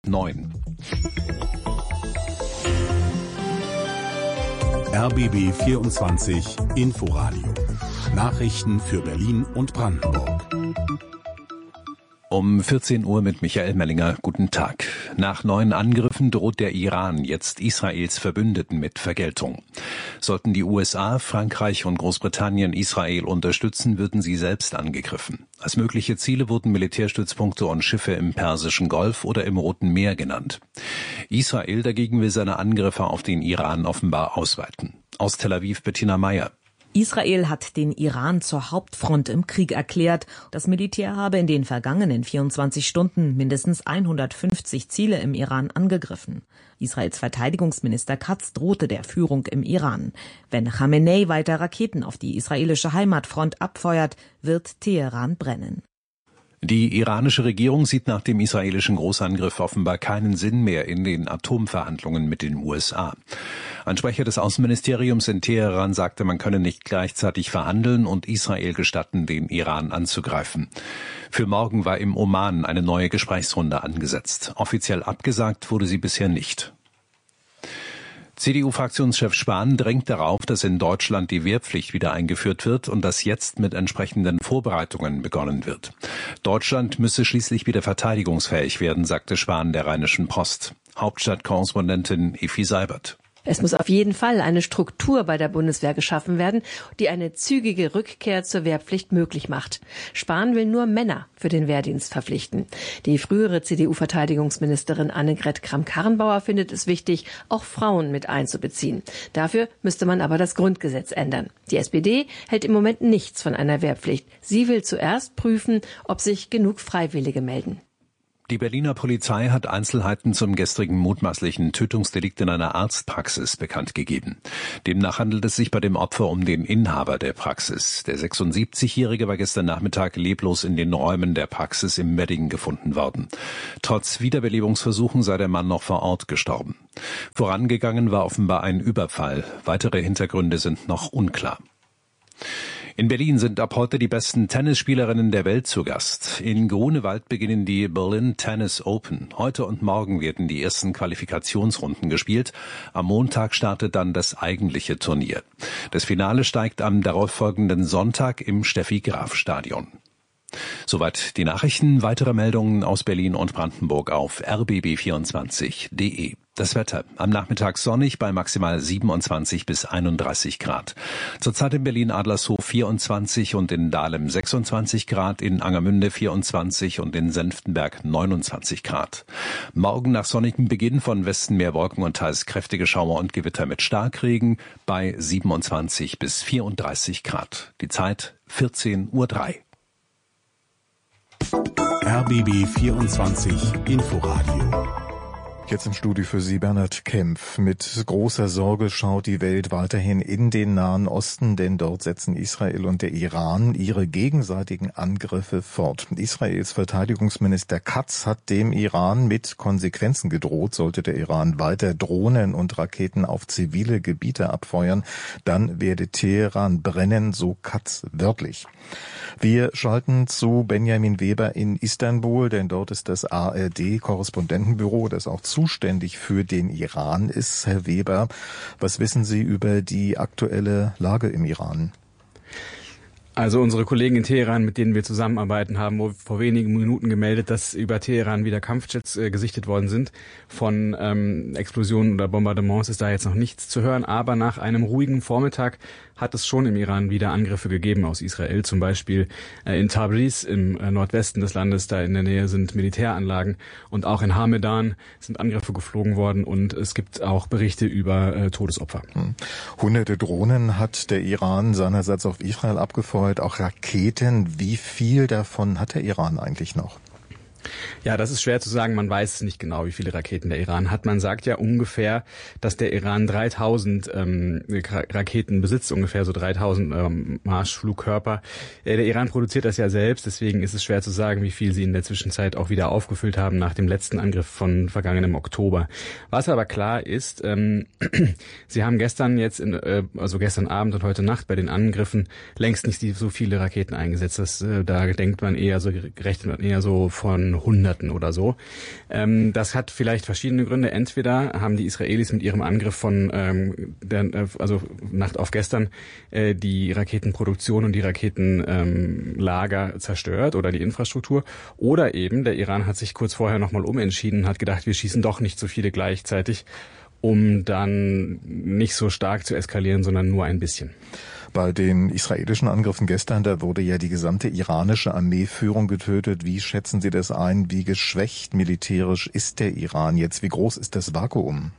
9. RBB 24 Inforadio. Nachrichten für Berlin und Brandenburg. Um 14 Uhr mit Michael Mellinger. Guten Tag. Nach 9 Angriffen droht der Iran jetzt Israels Verbündeten mit Vergeltung. Sollten die USA, Frankreich und Großbritannien Israel unterstützen, würden sie selbst angegriffen. Als mögliche Ziele wurden Militärstützpunkte und Schiffe im Persischen Golf oder im Roten Meer genannt. Israel dagegen will seine Angriffe auf den Iran offenbar ausweiten. Aus Tel Aviv Bettina Meyer. Israel hat den Iran zur Hauptfront im Krieg erklärt. Das Militär habe in den vergangenen 24 Stunden mindestens 150 Ziele im Iran angegriffen. Israels Verteidigungsminister Katz drohte der Führung im Iran. Wenn Khamenei weiter Raketen auf die israelische Heimatfront abfeuert, wird Teheran brennen. Die iranische Regierung sieht nach dem israelischen Großangriff offenbar keinen Sinn mehr in den Atomverhandlungen mit den USA. Ein Sprecher des Außenministeriums in Teheran sagte, man könne nicht gleichzeitig verhandeln und Israel gestatten, den Iran anzugreifen. Für morgen war im Oman eine neue Gesprächsrunde angesetzt. Offiziell abgesagt wurde sie bisher nicht. CDU-Fraktionschef Spahn drängt darauf, dass in Deutschland die Wehrpflicht wieder eingeführt wird und dass jetzt mit entsprechenden Vorbereitungen begonnen wird. Deutschland müsse schließlich wieder verteidigungsfähig werden, sagte Spahn der Rheinischen Post. Hauptstadtkorrespondentin Effi Seibert. Es muss auf jeden Fall eine Struktur bei der Bundeswehr geschaffen werden, die eine zügige Rückkehr zur Wehrpflicht möglich macht. Spahn will nur Männer für den Wehrdienst verpflichten. Die frühere CDU-Verteidigungsministerin Annegret Kramp-Karrenbauer findet es wichtig, auch Frauen mit einzubeziehen. Dafür müsste man aber das Grundgesetz ändern. Die SPD hält im Moment nichts von einer Wehrpflicht. Sie will zuerst prüfen, ob sich genug Freiwillige melden. Die Berliner Polizei hat Einzelheiten zum gestrigen mutmaßlichen Tötungsdelikt in einer Arztpraxis bekannt gegeben. Demnach handelt es sich bei dem Opfer um den Inhaber der Praxis. Der 76-Jährige war gestern Nachmittag leblos in den Räumen der Praxis im Wedding gefunden worden. Trotz Wiederbelebungsversuchen sei der Mann noch vor Ort gestorben. Vorangegangen war offenbar ein Überfall. Weitere Hintergründe sind noch unklar. In Berlin sind ab heute die besten Tennisspielerinnen der Welt zu Gast. In Grunewald beginnen die Berlin Tennis Open. Heute und morgen werden die ersten Qualifikationsrunden gespielt. Am Montag startet dann das eigentliche Turnier. Das Finale steigt am darauffolgenden Sonntag im Steffi-Graf-Stadion. Soweit die Nachrichten. Weitere Meldungen aus Berlin und Brandenburg auf rbb24.de. Das Wetter. Am Nachmittag sonnig bei maximal 27 bis 31 Grad. Zurzeit in Berlin-Adlershof 24 und in Dahlem 26 Grad, in Angermünde 24 und in Senftenberg 29 Grad. Morgen nach sonnigem Beginn von Westen mehr Wolken und teils kräftige Schauer und Gewitter mit Starkregen bei 27 bis 34 Grad. Die Zeit 14:03 Uhr. RBB 24 Inforadio. Jetzt im Studio für Sie Bernhard Kempf. Mit großer Sorge schaut die Welt weiterhin in den Nahen Osten, denn dort setzen Israel und der Iran ihre gegenseitigen Angriffe fort. Israels Verteidigungsminister Katz hat dem Iran mit Konsequenzen gedroht. Sollte der Iran weiter Drohnen und Raketen auf zivile Gebiete abfeuern, dann werde Teheran brennen, so Katz wörtlich. Wir schalten zu Benjamin Weber in Istanbul, denn dort ist das ARD-Korrespondentenbüro, das auch zuständig für den Iran ist. Herr Weber, was wissen Sie über die aktuelle Lage im Iran? Also unsere Kollegen in Teheran, mit denen wir zusammenarbeiten, haben vor wenigen Minuten gemeldet, dass über Teheran wieder Kampfjets gesichtet worden sind. Von Explosionen oder Bombardements ist da jetzt noch nichts zu hören, aber nach einem ruhigen Vormittag hat es schon im Iran wieder Angriffe gegeben aus Israel, zum Beispiel in Tabriz im Nordwesten des Landes, da in der Nähe sind Militäranlagen, und auch in Hamedan sind Angriffe geflogen worden und es gibt auch Berichte über Todesopfer. Hunderte Drohnen hat der Iran seinerseits auf Israel abgefeuert, auch Raketen. Wie viel davon hat der Iran eigentlich noch? Ja, das ist schwer zu sagen. Man weiß nicht genau, wie viele Raketen der Iran hat. Man sagt ja ungefähr, dass der Iran 3000 Raketen besitzt, ungefähr so 3000 Marschflugkörper. Der Iran produziert das ja selbst, deswegen ist es schwer zu sagen, wie viel sie in der Zwischenzeit auch wieder aufgefüllt haben nach dem letzten Angriff von vergangenem Oktober. Was aber klar ist, sie haben gestern Abend und heute Nacht bei den Angriffen längst nicht so viele Raketen eingesetzt. Da rechnet man eher so von von Hunderten oder so. Das hat vielleicht verschiedene Gründe. Entweder haben die Israelis mit ihrem Angriff von Nacht auf gestern die Raketenproduktion und die Raketenlager zerstört oder die Infrastruktur. Oder eben der Iran hat sich kurz vorher nochmal umentschieden und hat gedacht, wir schießen doch nicht so viele gleichzeitig, um dann nicht so stark zu eskalieren, sondern nur ein bisschen. Bei den israelischen Angriffen gestern, da wurde ja die gesamte iranische Armeeführung getötet. Wie schätzen Sie das ein? Wie geschwächt militärisch ist der Iran jetzt? Wie groß ist das Vakuum?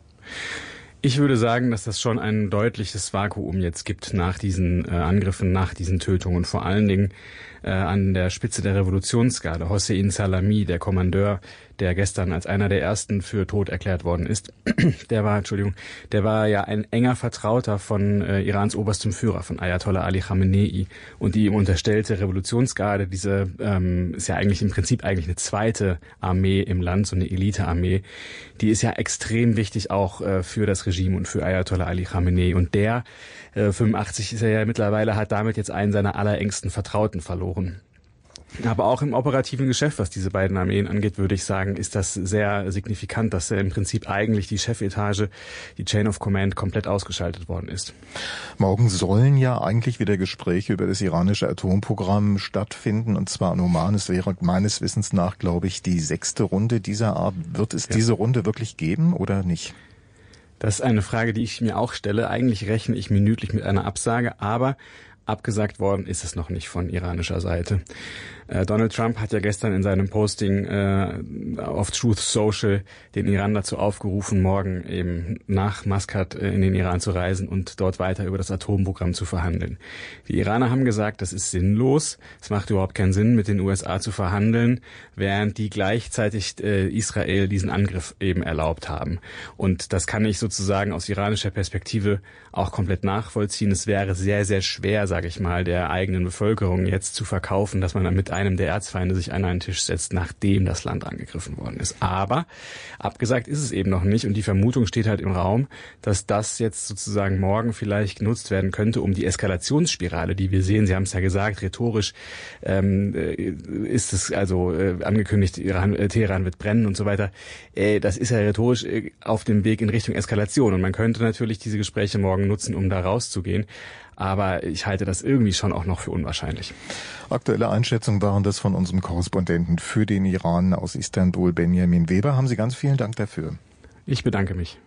Ich würde sagen, dass das schon ein deutliches Vakuum jetzt gibt nach diesen Angriffen, nach diesen Tötungen. Und vor allen Dingen an der Spitze der Revolutionsgarde, Hossein Salami, der Kommandeur, der gestern als einer der ersten für tot erklärt worden ist, der war ja ein enger Vertrauter von Irans oberstem Führer, von Ayatollah Ali Khamenei. Und die ihm unterstellte Revolutionsgarde, diese ist ja eigentlich im Prinzip eigentlich eine zweite Armee im Land, so eine Elitearmee, die ist ja extrem wichtig auch für das Regime und für Ayatollah Ali Khamenei. Und der 85 ist er ja mittlerweile, hat damit jetzt einen seiner allerengsten Vertrauten verloren. Aber auch im operativen Geschäft, was diese beiden Armeen angeht, würde ich sagen, ist das sehr signifikant, dass im Prinzip eigentlich die Chefetage, die Chain of Command, komplett ausgeschaltet worden ist. Morgen sollen ja eigentlich wieder Gespräche über das iranische Atomprogramm stattfinden, und zwar in Oman. Es wäre meines Wissens nach, glaube ich, die 6. Runde dieser Art. Wird es diese Runde wirklich geben oder nicht? Das ist eine Frage, die ich mir auch stelle. Eigentlich rechne ich minütlich mit einer Absage, aber abgesagt worden ist es noch nicht von iranischer Seite. Donald Trump hat ja gestern in seinem Posting auf Truth Social den Iran dazu aufgerufen, morgen eben nach Maskat in den Iran zu reisen und dort weiter über das Atomprogramm zu verhandeln. Die Iraner haben gesagt, das ist sinnlos. Es macht überhaupt keinen Sinn, mit den USA zu verhandeln, während die gleichzeitig Israel diesen Angriff eben erlaubt haben. Und das kann ich sozusagen aus iranischer Perspektive auch komplett nachvollziehen. Es wäre sehr, sehr schwer, sage ich mal, der eigenen Bevölkerung jetzt zu verkaufen, dass man dann mit einem der Erzfeinde sich an einen Tisch setzt, nachdem das Land angegriffen worden ist. Aber abgesagt ist es eben noch nicht, und die Vermutung steht halt im Raum, dass das jetzt sozusagen morgen vielleicht genutzt werden könnte, um die Eskalationsspirale, die wir sehen, Sie haben es ja gesagt, rhetorisch ist es also angekündigt, Teheran wird brennen und so weiter. Das ist ja rhetorisch auf dem Weg in Richtung Eskalation, und man könnte natürlich diese Gespräche morgen nutzen, um da rauszugehen. Aber ich halte das irgendwie schon auch noch für unwahrscheinlich. Aktuelle Einschätzungen waren das von unserem Korrespondenten für den Iran aus Istanbul, Benjamin Weber. Haben Sie ganz vielen Dank dafür. Ich bedanke mich.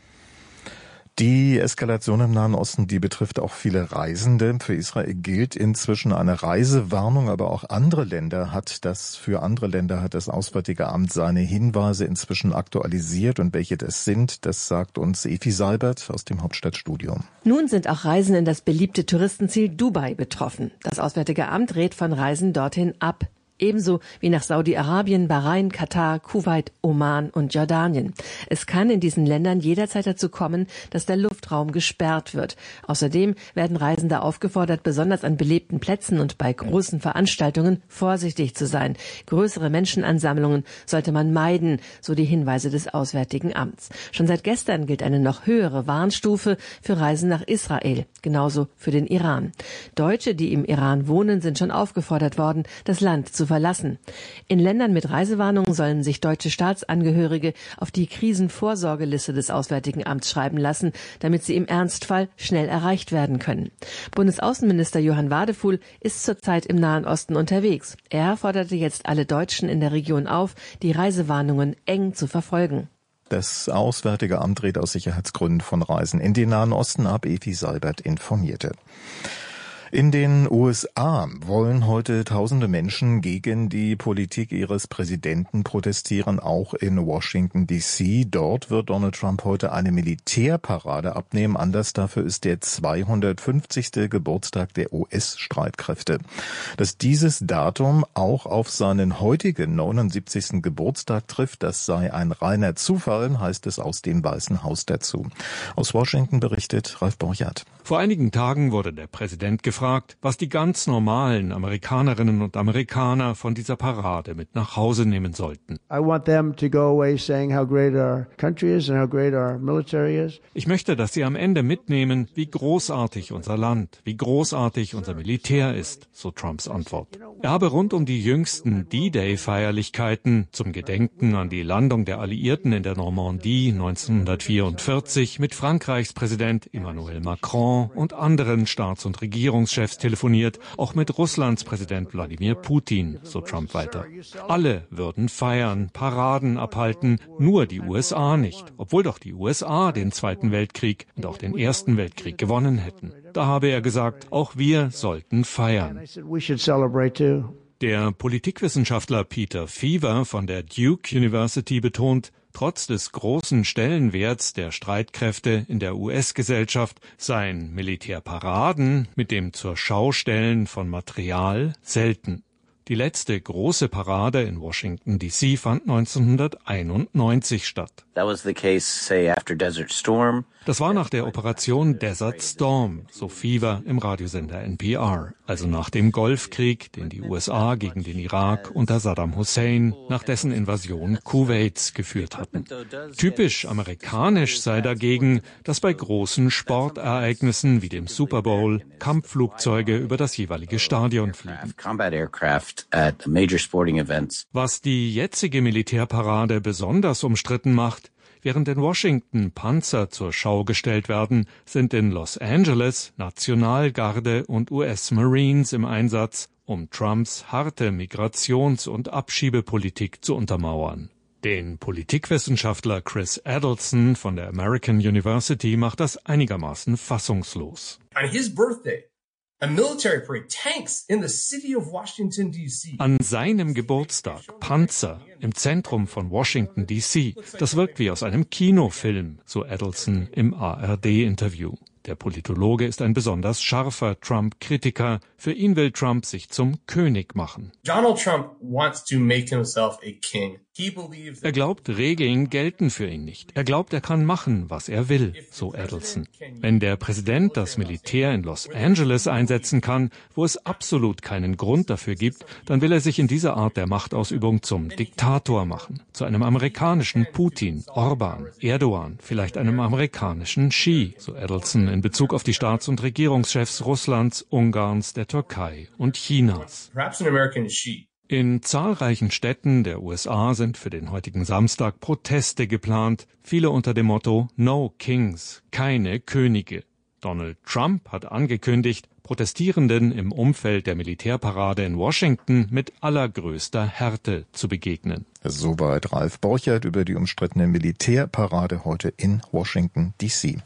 Die Eskalation im Nahen Osten, die betrifft auch viele Reisende. Für Israel gilt inzwischen eine Reisewarnung, aber auch für andere Länder hat das Auswärtige Amt seine Hinweise inzwischen aktualisiert. Und welche das sind, das sagt uns Efi Seibert aus dem Hauptstadtstudio. Nun sind auch Reisen in das beliebte Touristenziel Dubai betroffen. Das Auswärtige Amt rät von Reisen dorthin ab. Ebenso wie nach Saudi-Arabien, Bahrain, Katar, Kuwait, Oman und Jordanien. Es kann in diesen Ländern jederzeit dazu kommen, dass der Luftraum gesperrt wird. Außerdem werden Reisende aufgefordert, besonders an belebten Plätzen und bei großen Veranstaltungen vorsichtig zu sein. Größere Menschenansammlungen sollte man meiden, so die Hinweise des Auswärtigen Amts. Schon seit gestern gilt eine noch höhere Warnstufe für Reisen nach Israel, genauso für den Iran. Deutsche, die im Iran wohnen, sind schon aufgefordert worden, das Land zu verlassen. In Ländern mit Reisewarnungen sollen sich deutsche Staatsangehörige auf die Krisenvorsorgeliste des Auswärtigen Amts schreiben lassen, damit sie im Ernstfall schnell erreicht werden können. Bundesaußenminister Johann Wadefuhl ist zurzeit im Nahen Osten unterwegs. Er forderte jetzt alle Deutschen in der Region auf, die Reisewarnungen eng zu verfolgen. Das Auswärtige Amt rät aus Sicherheitsgründen von Reisen in den Nahen Osten ab. Efi Seibert informierte. In den USA wollen heute tausende Menschen gegen die Politik ihres Präsidenten protestieren, auch in Washington D.C. Dort wird Donald Trump heute eine Militärparade abnehmen. Anlass dafür ist der 250. Geburtstag der US-Streitkräfte. Dass dieses Datum auch auf seinen heutigen 79. Geburtstag trifft, das sei ein reiner Zufall, heißt es aus dem Weißen Haus dazu. Aus Washington berichtet Ralf Borchardt. Vor einigen Tagen wurde der Präsident gefragt, gefragt, was die ganz normalen Amerikanerinnen und Amerikaner von dieser Parade mit nach Hause nehmen sollten. Ich möchte, dass sie am Ende mitnehmen, wie großartig unser Land, wie großartig unser Militär ist, so Trumps Antwort. Er habe rund um die jüngsten D-Day-Feierlichkeiten zum Gedenken an die Landung der Alliierten in der Normandie 1944 mit Frankreichs Präsident Emmanuel Macron und anderen Staats- und Regierungschefs telefoniert, auch mit Russlands Präsident Wladimir Putin, so Trump weiter. Alle würden feiern, Paraden abhalten, nur die USA nicht, obwohl doch die USA den Zweiten Weltkrieg und auch den Ersten Weltkrieg gewonnen hätten. Da habe er gesagt, auch wir sollten feiern. Der Politikwissenschaftler Peter Feaver von der Duke University betont, trotz des großen Stellenwerts der Streitkräfte in der US-Gesellschaft seien Militärparaden mit dem Zur-Schau-Stellen von Material selten. Die letzte große Parade in Washington, D.C. fand 1991 statt. Das war nach der Operation Desert Storm, so Feaver im Radiosender NPR, also nach dem Golfkrieg, den die USA gegen den Irak unter Saddam Hussein nach dessen Invasion Kuwaits geführt hatten. Typisch amerikanisch sei dagegen, dass bei großen Sportereignissen wie dem Super Bowl Kampfflugzeuge über das jeweilige Stadion fliegen. Was die jetzige Militärparade besonders umstritten macht, während in Washington Panzer zur Schau gestellt werden, sind in Los Angeles Nationalgarde und US-Marines im Einsatz, um Trumps harte Migrations- und Abschiebepolitik zu untermauern. Den Politikwissenschaftler Chris Adelson von der American University macht das einigermaßen fassungslos. On his birthday, a military parade, tanks in the city of Washington, D.C. An seinem Geburtstag Panzer im Zentrum von Washington, D.C. Das wirkt wie aus einem Kinofilm, so Adelson im ARD-Interview. Der Politologe ist ein besonders scharfer Trump-Kritiker. Für ihn will Trump sich zum König machen. Donald Trump wants to make himself a king. Er glaubt, Regeln gelten für ihn nicht. Er glaubt, er kann machen, was er will, so Adelson. Wenn der Präsident das Militär in Los Angeles einsetzen kann, wo es absolut keinen Grund dafür gibt, dann will er sich in dieser Art der Machtausübung zum Diktator machen. Zu einem amerikanischen Putin, Orban, Erdogan, vielleicht einem amerikanischen Xi, so Adelson in Bezug auf die Staats- und Regierungschefs Russlands, Ungarns, der Türkei und Chinas. Perhaps an American Xi. In zahlreichen Städten der USA sind für den heutigen Samstag Proteste geplant, viele unter dem Motto No Kings, keine Könige. Donald Trump hat angekündigt, Protestierenden im Umfeld der Militärparade in Washington mit allergrößter Härte zu begegnen. Soweit Ralf Borchert über die umstrittene Militärparade heute in Washington, D.C.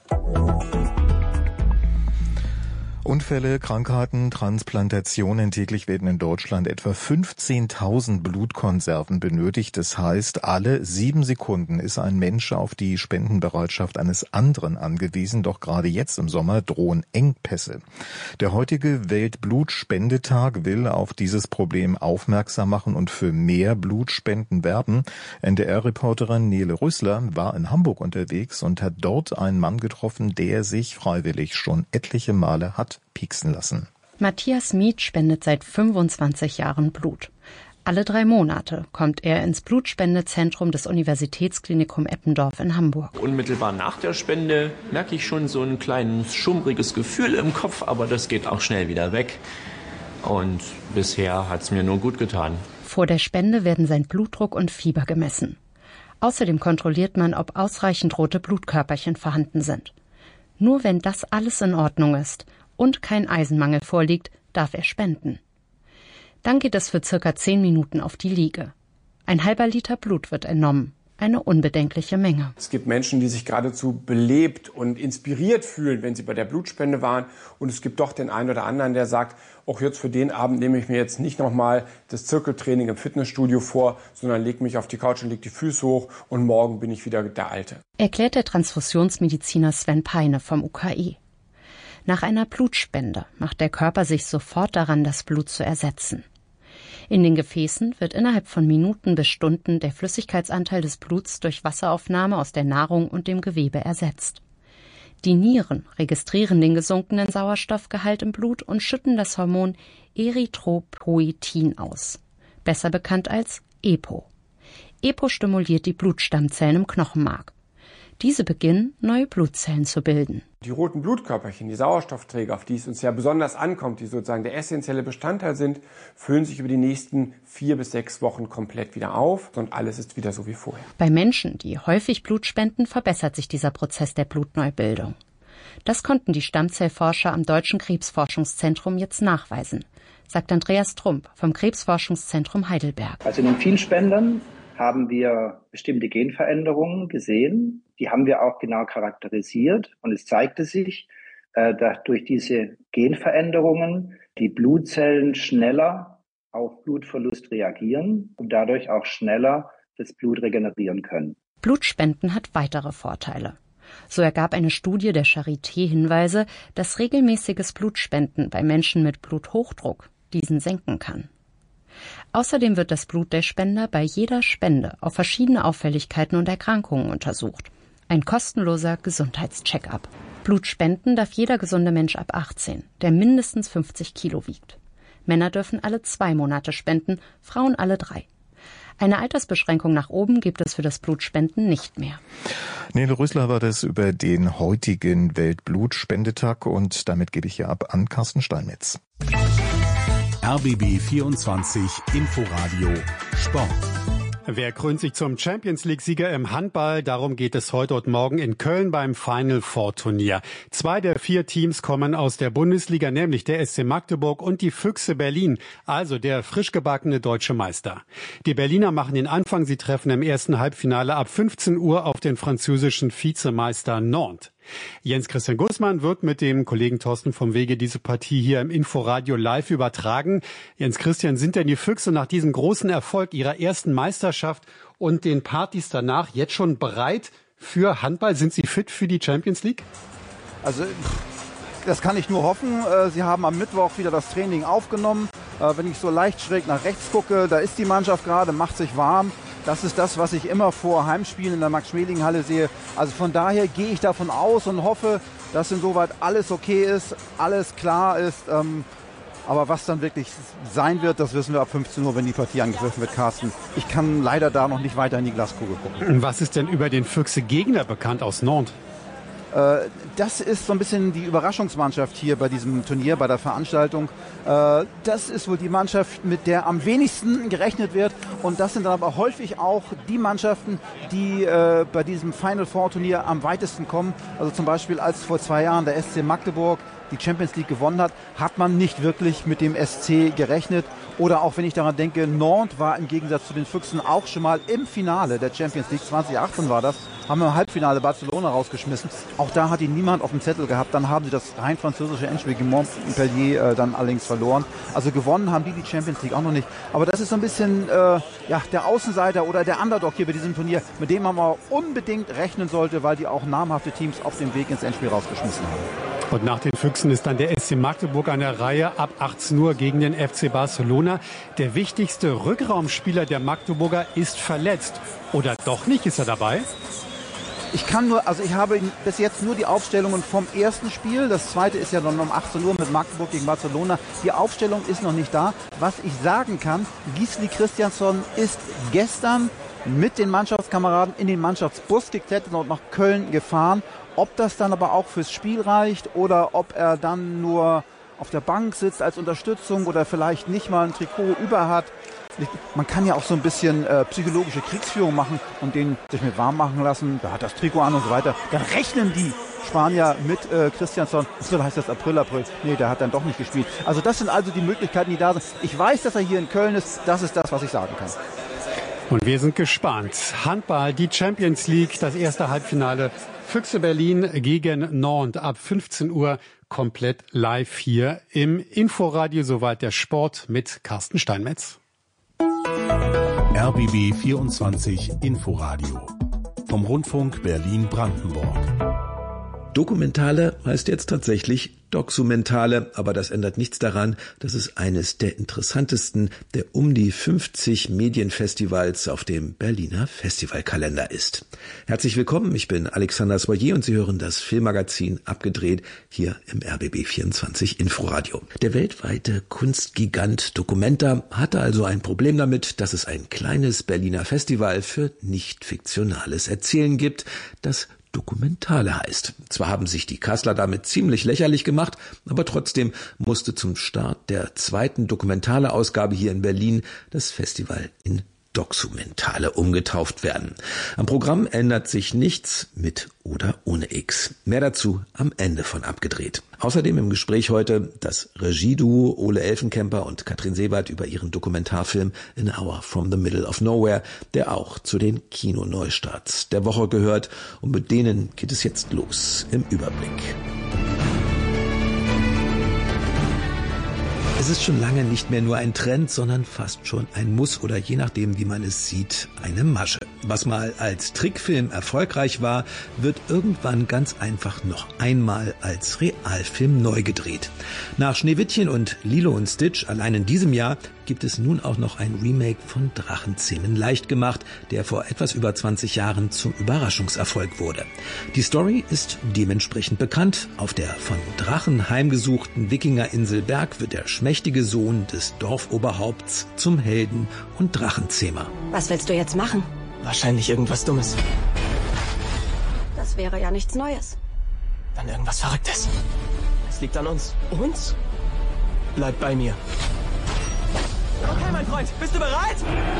Unfälle, Krankheiten, Transplantationen. Täglich werden in Deutschland etwa 15.000 Blutkonserven benötigt. Das heißt, alle 7 Sekunden ist ein Mensch auf die Spendenbereitschaft eines anderen angewiesen. Doch gerade jetzt im Sommer drohen Engpässe. Der heutige Weltblutspendetag will auf dieses Problem aufmerksam machen und für mehr Blutspenden werben. NDR-Reporterin Nele Rüssler war in Hamburg unterwegs und hat dort einen Mann getroffen, der sich freiwillig schon etliche Male hat pieksen lassen. Matthias Mieth spendet seit 25 Jahren Blut. Alle 3 Monate kommt er ins Blutspendezentrum des Universitätsklinikum Eppendorf in Hamburg. Unmittelbar nach der Spende merke ich schon so ein kleines schummriges Gefühl im Kopf, aber das geht auch schnell wieder weg. Und bisher hat es mir nur gut getan. Vor der Spende werden sein Blutdruck und Fieber gemessen. Außerdem kontrolliert man, ob ausreichend rote Blutkörperchen vorhanden sind. Nur wenn das alles in Ordnung ist und kein Eisenmangel vorliegt, darf er spenden. Dann geht es für circa 10 Minuten auf die Liege. Ein halber Liter Blut wird entnommen. Eine unbedenkliche Menge. Es gibt Menschen, die sich geradezu belebt und inspiriert fühlen, wenn sie bei der Blutspende waren. Und es gibt doch den einen oder anderen, der sagt, auch jetzt für den Abend nehme ich mir jetzt nicht nochmal das Zirkeltraining im Fitnessstudio vor, sondern lege mich auf die Couch und lege die Füße hoch und morgen bin ich wieder der Alte. Erklärt der Transfusionsmediziner Sven Peine vom UKE. Nach einer Blutspende macht der Körper sich sofort daran, das Blut zu ersetzen. In den Gefäßen wird innerhalb von Minuten bis Stunden der Flüssigkeitsanteil des Bluts durch Wasseraufnahme aus der Nahrung und dem Gewebe ersetzt. Die Nieren registrieren den gesunkenen Sauerstoffgehalt im Blut und schütten das Hormon Erythropoietin aus, besser bekannt als EPO. EPO stimuliert die Blutstammzellen im Knochenmark. Diese beginnen, neue Blutzellen zu bilden. Die roten Blutkörperchen, die Sauerstoffträger, auf die es uns ja besonders ankommt, die sozusagen der essentielle Bestandteil sind, füllen sich über die nächsten 4 bis 6 Wochen komplett wieder auf und alles ist wieder so wie vorher. Bei Menschen, die häufig Blut spenden, verbessert sich dieser Prozess der Blutneubildung. Das konnten die Stammzellforscher am Deutschen Krebsforschungszentrum jetzt nachweisen, sagt Andreas Trump vom Krebsforschungszentrum Heidelberg. Also in den Vielspendern haben wir bestimmte Genveränderungen gesehen. Die haben wir auch genau charakterisiert. Und es zeigte sich, dass durch diese Genveränderungen die Blutzellen schneller auf Blutverlust reagieren und dadurch auch schneller das Blut regenerieren können. Blutspenden hat weitere Vorteile. So ergab eine Studie der Charité Hinweise, dass regelmäßiges Blutspenden bei Menschen mit Bluthochdruck diesen senken kann. Außerdem wird das Blut der Spender bei jeder Spende auf verschiedene Auffälligkeiten und Erkrankungen untersucht. Ein kostenloser Gesundheitscheck-up. Blutspenden darf jeder gesunde Mensch ab 18, der mindestens 50 Kilo wiegt. Männer dürfen alle 2 Monate spenden, Frauen alle 3. Eine Altersbeschränkung nach oben gibt es für das Blutspenden nicht mehr. Nele Rösler war das über den heutigen Weltblutspendetag und damit gebe ich hier ab an Carsten Steinmetz. RBB 24 Inforadio Sport. Wer krönt sich zum Champions-League-Sieger im Handball? Darum geht es heute und morgen in Köln beim Final-Four-Turnier. 2 der 4 Teams kommen aus der Bundesliga, nämlich der SC Magdeburg und die Füchse Berlin, also der frisch gebackene deutsche Meister. Die Berliner machen den Anfang, sie treffen im ersten Halbfinale ab 15 Uhr auf den französischen Vizemeister Nantes. Jens-Christian Gußmann wird mit dem Kollegen Thorsten vom Wege diese Partie hier im Inforadio live übertragen. Jens-Christian, sind denn die Füchse nach diesem großen Erfolg ihrer ersten Meisterschaft und den Partys danach jetzt schon bereit für Handball? Sind sie fit für die Champions League? Also das kann ich nur hoffen. Sie haben am Mittwoch wieder das Training aufgenommen. Wenn ich so leicht schräg nach rechts gucke, da ist die Mannschaft gerade, macht sich warm. Das ist das, was ich immer vor Heimspielen in der Max-Schmeling-Halle sehe. Also von daher gehe ich davon aus und hoffe, dass insoweit alles okay ist, alles klar ist. Aber was dann wirklich sein wird, das wissen wir ab 15 Uhr, wenn die Partie angegriffen wird, Carsten. Ich kann leider da noch nicht weiter in die Glaskugel gucken. Was ist denn über den Füchse-Gegner bekannt aus Nantes? Das ist so ein bisschen die Überraschungsmannschaft hier bei diesem Turnier, bei der Veranstaltung. Das ist wohl die Mannschaft, mit der am wenigsten gerechnet wird. Und das sind dann aber häufig auch die Mannschaften, die bei diesem Final Four Turnier am weitesten kommen. Also zum Beispiel, als vor 2 Jahren der SC Magdeburg die Champions League gewonnen hat, hat man nicht wirklich mit dem SC gerechnet. Oder auch wenn ich daran denke, Nantes war im Gegensatz zu den Füchsen auch schon mal im Finale der Champions League, 2018 war das, haben wir im Halbfinale Barcelona rausgeschmissen. Auch da hat ihn niemand auf dem Zettel gehabt. Dann haben sie das rein französische Endspiel gegen Montpellier dann allerdings verloren. Also gewonnen haben die Champions League auch noch nicht. Aber das ist so ein bisschen der Außenseiter oder der Underdog hier bei diesem Turnier, mit dem man mal unbedingt rechnen sollte, weil die auch namhafte Teams auf dem Weg ins Endspiel rausgeschmissen haben. Und nach den Füchsen ist dann der SC Magdeburg an der Reihe ab 18 Uhr gegen den FC Barcelona. Der wichtigste Rückraumspieler der Magdeburger ist verletzt. Oder doch nicht? Ist er dabei? Ich habe bis jetzt nur die Aufstellungen vom ersten Spiel. Das zweite ist ja dann um 18 Uhr mit Magdeburg gegen Barcelona. Die Aufstellung ist noch nicht da. Was ich sagen kann, Gisli Christiansson ist gestern mit den Mannschaftskameraden in den Mannschaftsbus geklettert und nach Köln gefahren. Ob das dann aber auch fürs Spiel reicht oder ob er dann nur auf der Bank sitzt als Unterstützung oder vielleicht nicht mal ein Trikot über hat. Man kann ja auch so ein bisschen psychologische Kriegsführung machen und den sich mit warm machen lassen. Da hat das Trikot an und so weiter. Dann rechnen die Spanier mit Christiansson. So heißt das April. Nee, der hat dann doch nicht gespielt. Also das sind also die Möglichkeiten, die da sind. Ich weiß, dass er hier in Köln ist. Das ist das, was ich sagen kann. Und wir sind gespannt. Handball, die Champions League, das erste Halbfinale. Füchse Berlin gegen Nantes ab 15 Uhr komplett live hier im Inforadio. Soweit der Sport mit Carsten Steinmetz. RBB 24 Inforadio vom Rundfunk Berlin-Brandenburg. Dokumentale heißt jetzt tatsächlich Doxumentale, aber das ändert nichts daran, dass es eines der interessantesten der um die 50 Medienfestivals auf dem Berliner Festivalkalender ist. Herzlich willkommen, ich bin Alexander Soyer und Sie hören das Filmmagazin Abgedreht hier im RBB24 Inforadio. Der weltweite Kunstgigant Documenta hatte also ein Problem damit, dass es ein kleines Berliner Festival für nicht fiktionales Erzählen gibt, das Dokumentale heißt. Zwar haben sich die Kasseler damit ziemlich lächerlich gemacht, aber trotzdem musste zum Start der zweiten Dokumentale-Ausgabe hier in Berlin das Festival in Doxumentale umgetauft werden. Am Programm ändert sich nichts mit oder ohne X. Mehr dazu am Ende von Abgedreht. Außerdem im Gespräch heute das Regieduo Ole Elfenkemper und Katrin Seward über ihren Dokumentarfilm An Hour from the Middle of Nowhere, der auch zu den Kinoneustarts der Woche gehört. Und mit denen geht es jetzt los im Überblick. Es ist schon lange nicht mehr nur ein Trend, sondern fast schon ein Muss oder je nachdem, wie man es sieht, eine Masche. Was mal als Trickfilm erfolgreich war, wird irgendwann ganz einfach noch einmal als Realfilm neu gedreht. Nach Schneewittchen und Lilo und Stitch allein in diesem Jahr gibt es nun auch noch ein Remake von Drachenzähmen leicht gemacht, der vor etwas über 20 Jahren zum Überraschungserfolg wurde. Die Story ist dementsprechend bekannt. Auf der von Drachen heimgesuchten Wikingerinsel Berg wird der schmächtige Sohn des Dorfoberhaupts zum Helden und Drachenzähmer. Was willst du jetzt machen? Wahrscheinlich irgendwas Dummes. Das wäre ja nichts Neues. Dann irgendwas Verrücktes. Es liegt an uns. Uns? Bleib bei mir. Okay, mein Freund, bist du bereit?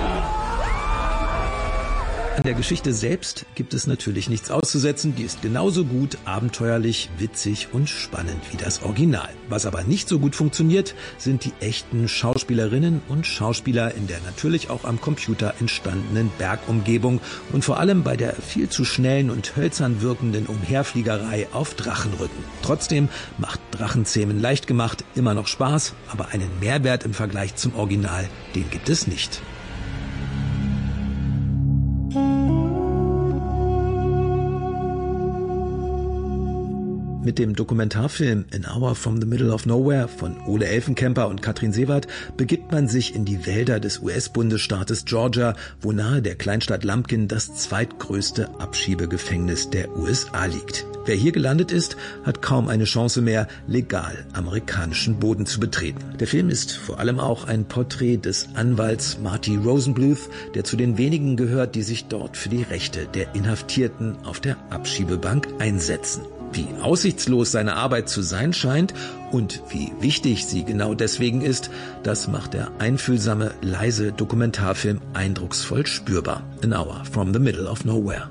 An der Geschichte selbst gibt es natürlich nichts auszusetzen. Die ist genauso gut, abenteuerlich, witzig und spannend wie das Original. Was aber nicht so gut funktioniert, sind die echten Schauspielerinnen und Schauspieler in der natürlich auch am Computer entstandenen Bergumgebung und vor allem bei der viel zu schnellen und hölzern wirkenden Umherfliegerei auf Drachenrücken. Trotzdem macht Drachenzähmen leicht gemacht immer noch Spaß, aber einen Mehrwert im Vergleich zum Original, den gibt es nicht. Mit dem Dokumentarfilm An Hour from the Middle of Nowhere von Ole Elfenkemper und Katrin Seward begibt man sich in die Wälder des US-Bundesstaates Georgia, wo nahe der Kleinstadt Lumpkin das zweitgrößte Abschiebegefängnis der USA liegt. Wer hier gelandet ist, hat kaum eine Chance mehr, legal amerikanischen Boden zu betreten. Der Film ist vor allem auch ein Porträt des Anwalts Marty Rosenbluth, der zu den wenigen gehört, die sich dort für die Rechte der Inhaftierten auf der Abschiebebank einsetzen. Wie aussichtslos seine Arbeit zu sein scheint und wie wichtig sie genau deswegen ist, das macht der einfühlsame, leise Dokumentarfilm eindrucksvoll spürbar. An Hour from the Middle of Nowhere.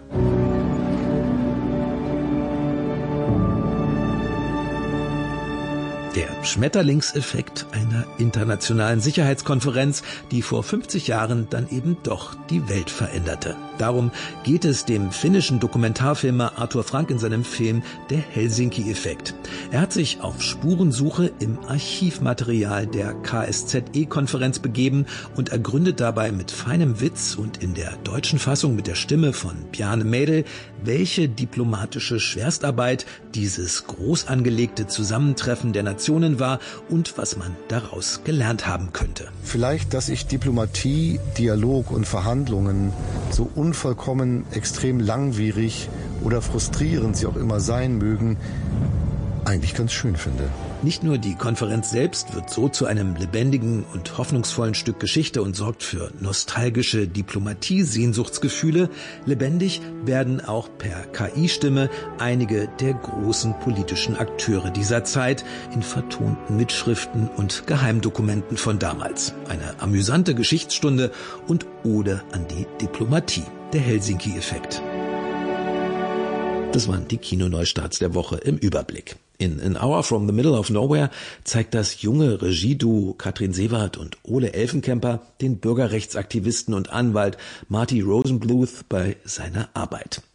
Der Schmetterlingseffekt einer internationalen Sicherheitskonferenz, die vor 50 Jahren dann eben doch die Welt veränderte. Darum geht es dem finnischen Dokumentarfilmer Arthur Frank in seinem Film Der Helsinki-Effekt. Er hat sich auf Spurensuche im Archivmaterial der KSZE-Konferenz begeben und ergründet dabei mit feinem Witz und in der deutschen Fassung mit der Stimme von Bjarne Mädel, welche diplomatische Schwerstarbeit dieses groß angelegte Zusammentreffen der Nationen war und was man daraus gelernt haben könnte. Vielleicht, dass ich Diplomatie, Dialog und Verhandlungen so unvollkommen, extrem langwierig oder frustrierend sie auch immer sein mögen, eigentlich ganz schön finde. Nicht nur die Konferenz selbst wird so zu einem lebendigen und hoffnungsvollen Stück Geschichte und sorgt für nostalgische Diplomatie-Sehnsuchtsgefühle. Lebendig werden auch per KI-Stimme einige der großen politischen Akteure dieser Zeit in vertonten Mitschriften und Geheimdokumenten von damals. Eine amüsante Geschichtsstunde und Ode an die Diplomatie. Der Helsinki-Effekt. Das waren die Kinoneustarts der Woche im Überblick. In An Hour from the Middle of Nowhere zeigt das junge Regieduo Katrin Seward und Ole Elfenkemper den Bürgerrechtsaktivisten und Anwalt Marty Rosenbluth bei seiner Arbeit.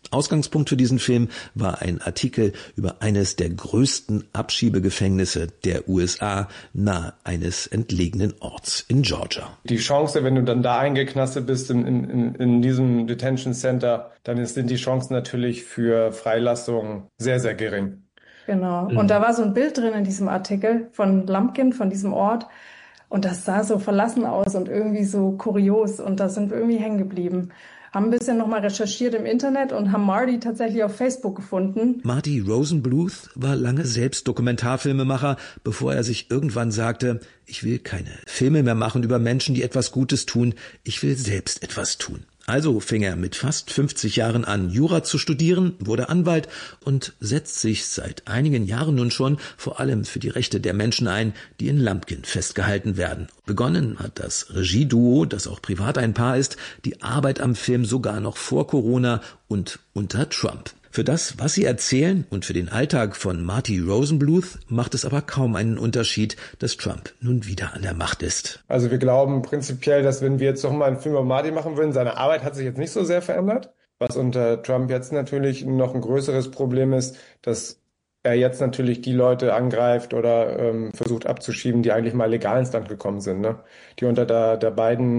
Ausgangspunkt für diesen Film war ein Artikel über eines der größten Abschiebegefängnisse der USA nahe eines entlegenen Orts in Georgia. Die Chance, wenn du dann da eingeknastet bist in diesem Detention Center, dann sind die Chancen natürlich für Freilassung sehr, sehr gering. Genau. Und da war so ein Bild drin in diesem Artikel von Lumpkin, von diesem Ort. Und das sah so verlassen aus und irgendwie so kurios. Und da sind wir irgendwie hängen geblieben. Haben ein bisschen nochmal recherchiert im Internet und haben Marty tatsächlich auf Facebook gefunden. Marty Rosenbluth war lange selbst Dokumentarfilmemacher, bevor er sich irgendwann sagte, ich will keine Filme mehr machen über Menschen, die etwas Gutes tun, ich will selbst etwas tun. Also fing er mit fast 50 Jahren an, Jura zu studieren, wurde Anwalt und setzt sich seit einigen Jahren nun schon vor allem für die Rechte der Menschen ein, die in Lumpkin festgehalten werden. Begonnen hat das Regieduo, das auch privat ein Paar ist, die Arbeit am Film sogar noch vor Corona und unter Trump. Für das, was sie erzählen und für den Alltag von Marty Rosenbluth macht es aber kaum einen Unterschied, dass Trump nun wieder an der Macht ist. Also wir glauben prinzipiell, dass wenn wir jetzt noch mal einen Film über Marty machen würden, seine Arbeit hat sich jetzt nicht so sehr verändert. Was unter Trump jetzt natürlich noch ein größeres Problem ist, dass er jetzt natürlich die Leute angreift oder versucht abzuschieben, die eigentlich mal legal ins Land gekommen sind, ne? Die unter der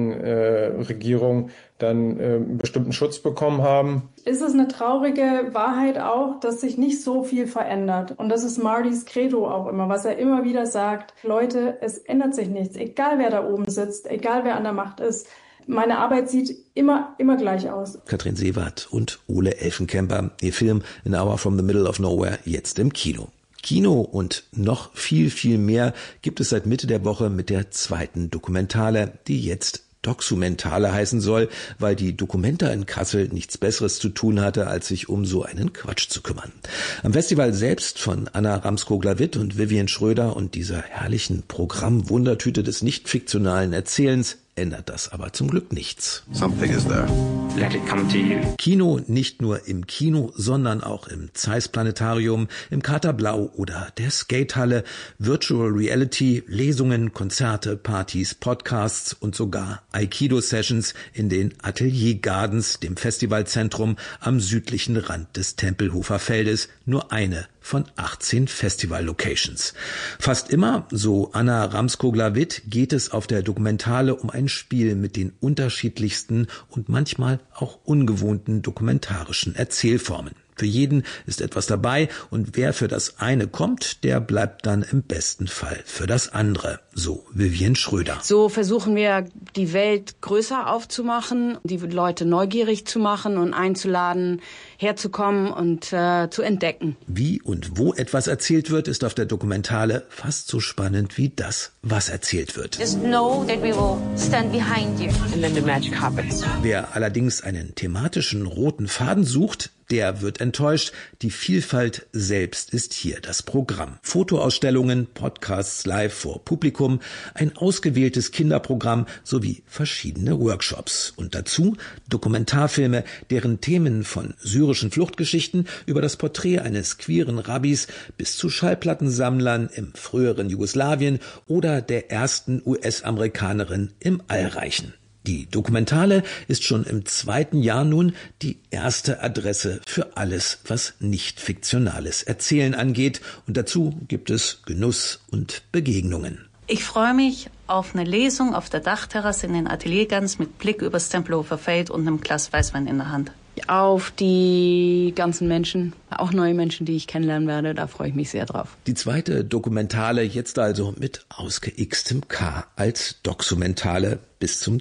Biden-Regierung dann bestimmten Schutz bekommen haben. Ist es eine traurige Wahrheit auch, dass sich nicht so viel verändert? Und das ist Martys Credo auch immer, was er immer wieder sagt. Leute, es ändert sich nichts, egal wer da oben sitzt, egal wer an der Macht ist. Meine Arbeit sieht immer gleich aus. Katrin Seewert und Ole Elfenkemper, ihr Film An Hour from the Middle of Nowhere, jetzt im Kino. Kino und noch viel, viel mehr gibt es seit Mitte der Woche mit der zweiten Dokumentale, die jetzt Doxumentale heißen soll, weil die Documenta in Kassel nichts Besseres zu tun hatte, als sich um so einen Quatsch zu kümmern. Am Festival selbst von Anna Ramskog-Lawitt und Vivian Schröder und dieser herrlichen Programm-Wundertüte des nicht-fiktionalen Erzählens ändert das aber zum Glück nichts. Something is there. Let it come to you. Kino nicht nur im Kino, sondern auch im Zeiss Planetarium, im Kater Blau oder der Skatehalle, Virtual Reality, Lesungen, Konzerte, Partys, Podcasts und sogar Aikido-Sessions in den Atelier Gardens, dem Festivalzentrum am südlichen Rand des Tempelhofer Feldes, nur eine von 18 Festival-Locations. Fast immer, so Anna Ramskog-Lawitt, geht es auf der Dokumentale um ein Spiel mit den unterschiedlichsten und manchmal auch ungewohnten dokumentarischen Erzählformen. Für jeden ist etwas dabei und wer für das eine kommt, der bleibt dann im besten Fall für das andere, so Vivian Schröder. So versuchen wir, die Welt größer aufzumachen, die Leute neugierig zu machen und einzuladen, herzukommen und zu entdecken. Wie und wo etwas erzählt wird, ist auf der Dokumentale fast so spannend wie das, was erzählt wird. Just know that we will stand behind you. And then the magic happens. Wer allerdings einen thematischen roten Faden sucht, der wird enttäuscht. Die Vielfalt selbst ist hier das Programm. Fotoausstellungen, Podcasts live vor Publikum, ein ausgewähltes Kinderprogramm sowie verschiedene Workshops. Und dazu Dokumentarfilme, deren Themen von syrischen Fluchtgeschichten über das Porträt eines queeren Rabbis bis zu Schallplattensammlern im früheren Jugoslawien oder der ersten US-Amerikanerin im All reichen. Die Dokumentale ist schon im 2. Jahr nun die erste Adresse für alles, was nicht fiktionales Erzählen angeht. Und dazu gibt es Genuss und Begegnungen. Ich freue mich auf eine Lesung auf der Dachterrasse in den Ateliergans mit Blick übers Tempelhofer Feld und einem Glas Weißwein in der Hand. Auf die ganzen Menschen, auch neue Menschen, die ich kennenlernen werde, da freue ich mich sehr drauf. Die zweite Dokumentale jetzt also mit ausgeixtem K als Doxumentale bis zum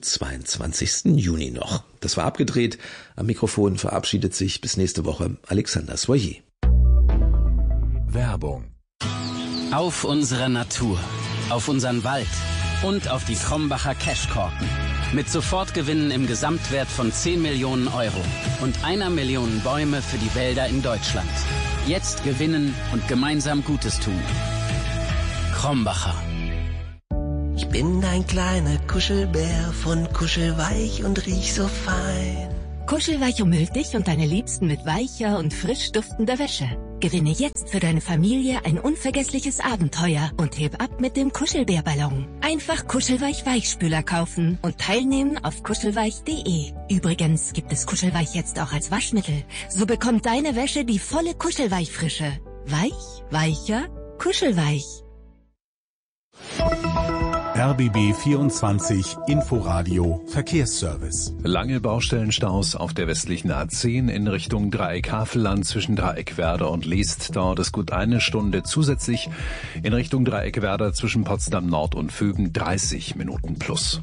22. Juni noch. Das war abgedreht. Am Mikrofon verabschiedet sich bis nächste Woche Alexander Soyer. Werbung. Auf unsere Natur, auf unseren Wald und auf die Krombacher Cashkorken. Mit Sofortgewinnen im Gesamtwert von 10 Millionen Euro und 1 Million Bäume für die Wälder in Deutschland. Jetzt gewinnen und gemeinsam Gutes tun. Krombacher. Ich bin ein kleiner Kuschelbär, von Kuschelweich und riech so fein. Kuschelweich umhüllt dich und deine Liebsten mit weicher und frisch duftender Wäsche. Gewinne jetzt für deine Familie ein unvergessliches Abenteuer und heb ab mit dem Kuschelbärballon. Einfach Kuschelweich Weichspüler kaufen und teilnehmen auf kuschelweich.de. Übrigens gibt es Kuschelweich jetzt auch als Waschmittel. So bekommt deine Wäsche die volle Kuschelweichfrische. Weich, weicher, kuschelweich. RBB 24 Inforadio Verkehrsservice. Lange Baustellenstaus auf der westlichen A10 in Richtung Dreieck Havelland zwischen Dreieck Werder und Leest dauert es gut eine Stunde. Zusätzlich in Richtung Dreieck Werder zwischen Potsdam Nord und Vöben 30 Minuten plus.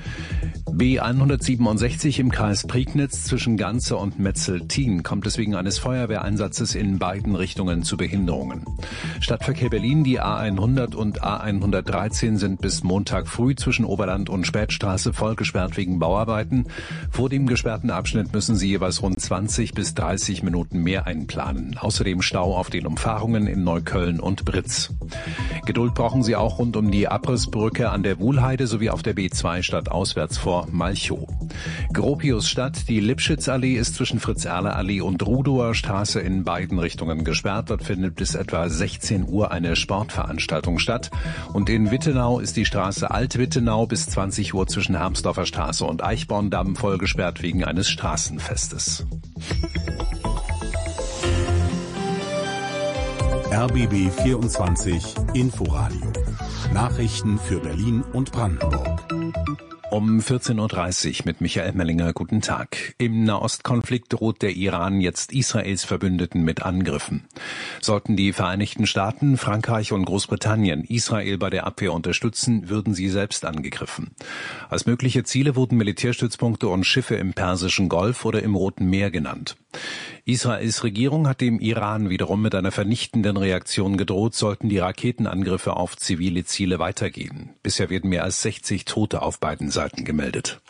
B167 im Kreis Prignitz zwischen Ganze und Metzeltin kommt es wegen eines Feuerwehreinsatzes in beiden Richtungen zu Behinderungen. Stadtverkehr Berlin, die A100 und A113 sind bis Montag früh zwischen Oberland und Spätstraße voll gesperrt wegen Bauarbeiten. Vor dem gesperrten Abschnitt müssen Sie jeweils rund 20 bis 30 Minuten mehr einplanen. Außerdem Stau auf den Umfahrungen in Neukölln und Britz. Geduld brauchen Sie auch rund um die Abrissbrücke an der Wuhlheide sowie auf der B2 stadtauswärts vor Malchow. Gropiusstadt, die Lipschitzallee ist zwischen Fritz-Erler-Allee und Rudower Straße in beiden Richtungen gesperrt. Dort findet bis etwa 16 Uhr eine Sportveranstaltung statt. Und in Wittenau ist die Straße Alt-Wittenau bis 20 Uhr zwischen Hermsdorfer Straße und Eichborndamm voll gesperrt wegen eines Straßenfestes. RBB 24 Inforadio. Nachrichten für Berlin und Brandenburg. Um 14.30 Uhr mit Michael Mellinger. Guten Tag. Im Nahostkonflikt droht der Iran jetzt Israels Verbündeten mit Angriffen. Sollten die Vereinigten Staaten, Frankreich und Großbritannien Israel bei der Abwehr unterstützen, würden sie selbst angegriffen. Als mögliche Ziele wurden Militärstützpunkte und Schiffe im Persischen Golf oder im Roten Meer genannt. Israels Regierung hat dem Iran wiederum mit einer vernichtenden Reaktion gedroht, sollten die Raketenangriffe auf zivile Ziele weitergehen. Bisher werden mehr als 60 Tote auf beiden Seiten gemeldet.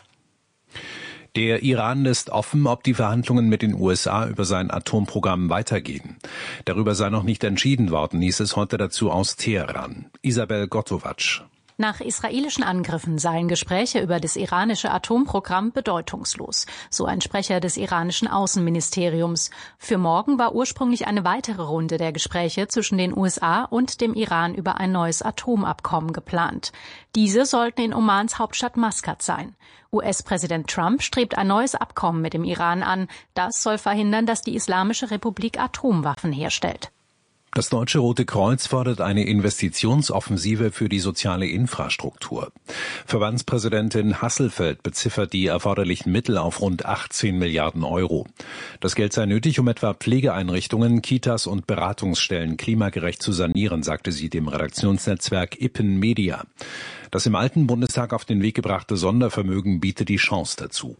Der Iran lässt offen, ob die Verhandlungen mit den USA über sein Atomprogramm weitergehen. Darüber sei noch nicht entschieden worden, hieß es heute dazu aus Teheran. Isabel Gotowatsch. Nach israelischen Angriffen seien Gespräche über das iranische Atomprogramm bedeutungslos, so ein Sprecher des iranischen Außenministeriums. Für morgen war ursprünglich eine weitere Runde der Gespräche zwischen den USA und dem Iran über ein neues Atomabkommen geplant. Diese sollten in Omans Hauptstadt Maskat sein. US-Präsident Trump strebt ein neues Abkommen mit dem Iran an. Das soll verhindern, dass die Islamische Republik Atomwaffen herstellt. Das Deutsche Rote Kreuz fordert eine Investitionsoffensive für die soziale Infrastruktur. Verbandspräsidentin Hasselfeld beziffert die erforderlichen Mittel auf rund 18 Milliarden Euro. Das Geld sei nötig, um etwa Pflegeeinrichtungen, Kitas und Beratungsstellen klimagerecht zu sanieren, sagte sie dem Redaktionsnetzwerk Ippen Media. Das im alten Bundestag auf den Weg gebrachte Sondervermögen bietet die Chance dazu.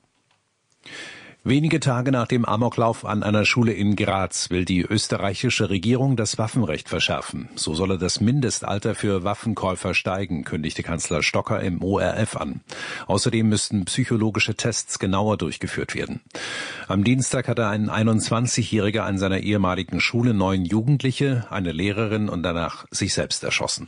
Wenige Tage nach dem Amoklauf an einer Schule in Graz will die österreichische Regierung das Waffenrecht verschärfen. So solle das Mindestalter für Waffenkäufer steigen, kündigte Kanzler Stocker im ORF an. Außerdem müssten psychologische Tests genauer durchgeführt werden. Am Dienstag hatte ein 21-Jähriger an seiner ehemaligen Schule 9 Jugendliche, eine Lehrerin und danach sich selbst erschossen.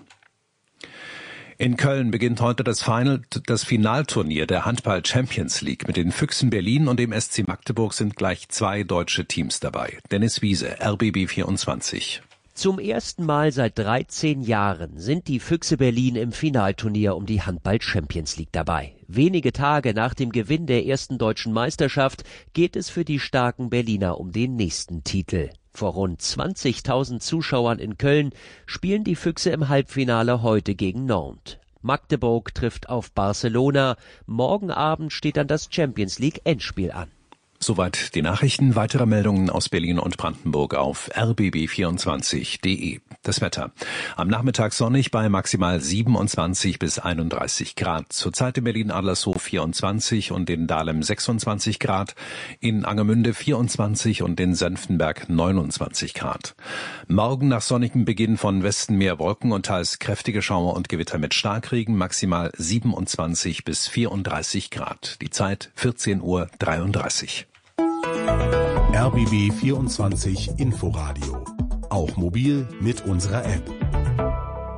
In Köln beginnt heute das Finalturnier der Handball Champions League. Mit den Füchsen Berlin und dem SC Magdeburg sind gleich 2 deutsche Teams dabei. Dennis Wiese, RBB 24. Zum ersten Mal seit 13 Jahren sind die Füchse Berlin im Finalturnier um die Handball Champions League dabei. Wenige Tage nach dem Gewinn der ersten deutschen Meisterschaft geht es für die starken Berliner um den nächsten Titel. Vor rund 20.000 Zuschauern in Köln spielen die Füchse im Halbfinale heute gegen Nantes. Magdeburg trifft auf Barcelona. Morgen Abend steht dann das Champions League Endspiel an. Soweit die Nachrichten. Weitere Meldungen aus Berlin und Brandenburg auf rbb24.de. Das Wetter. Am Nachmittag sonnig bei maximal 27 bis 31 Grad. Zurzeit in Berlin-Adlershof 24 und in Dahlem 26 Grad. In Angermünde 24 und in Senftenberg 29 Grad. Morgen nach sonnigem Beginn von Westen mehr Wolken und teils kräftige Schauer und Gewitter mit Starkregen. Maximal 27 bis 34 Grad. Die Zeit 14:33 Uhr. RBB 24 Inforadio. Auch mobil mit unserer App.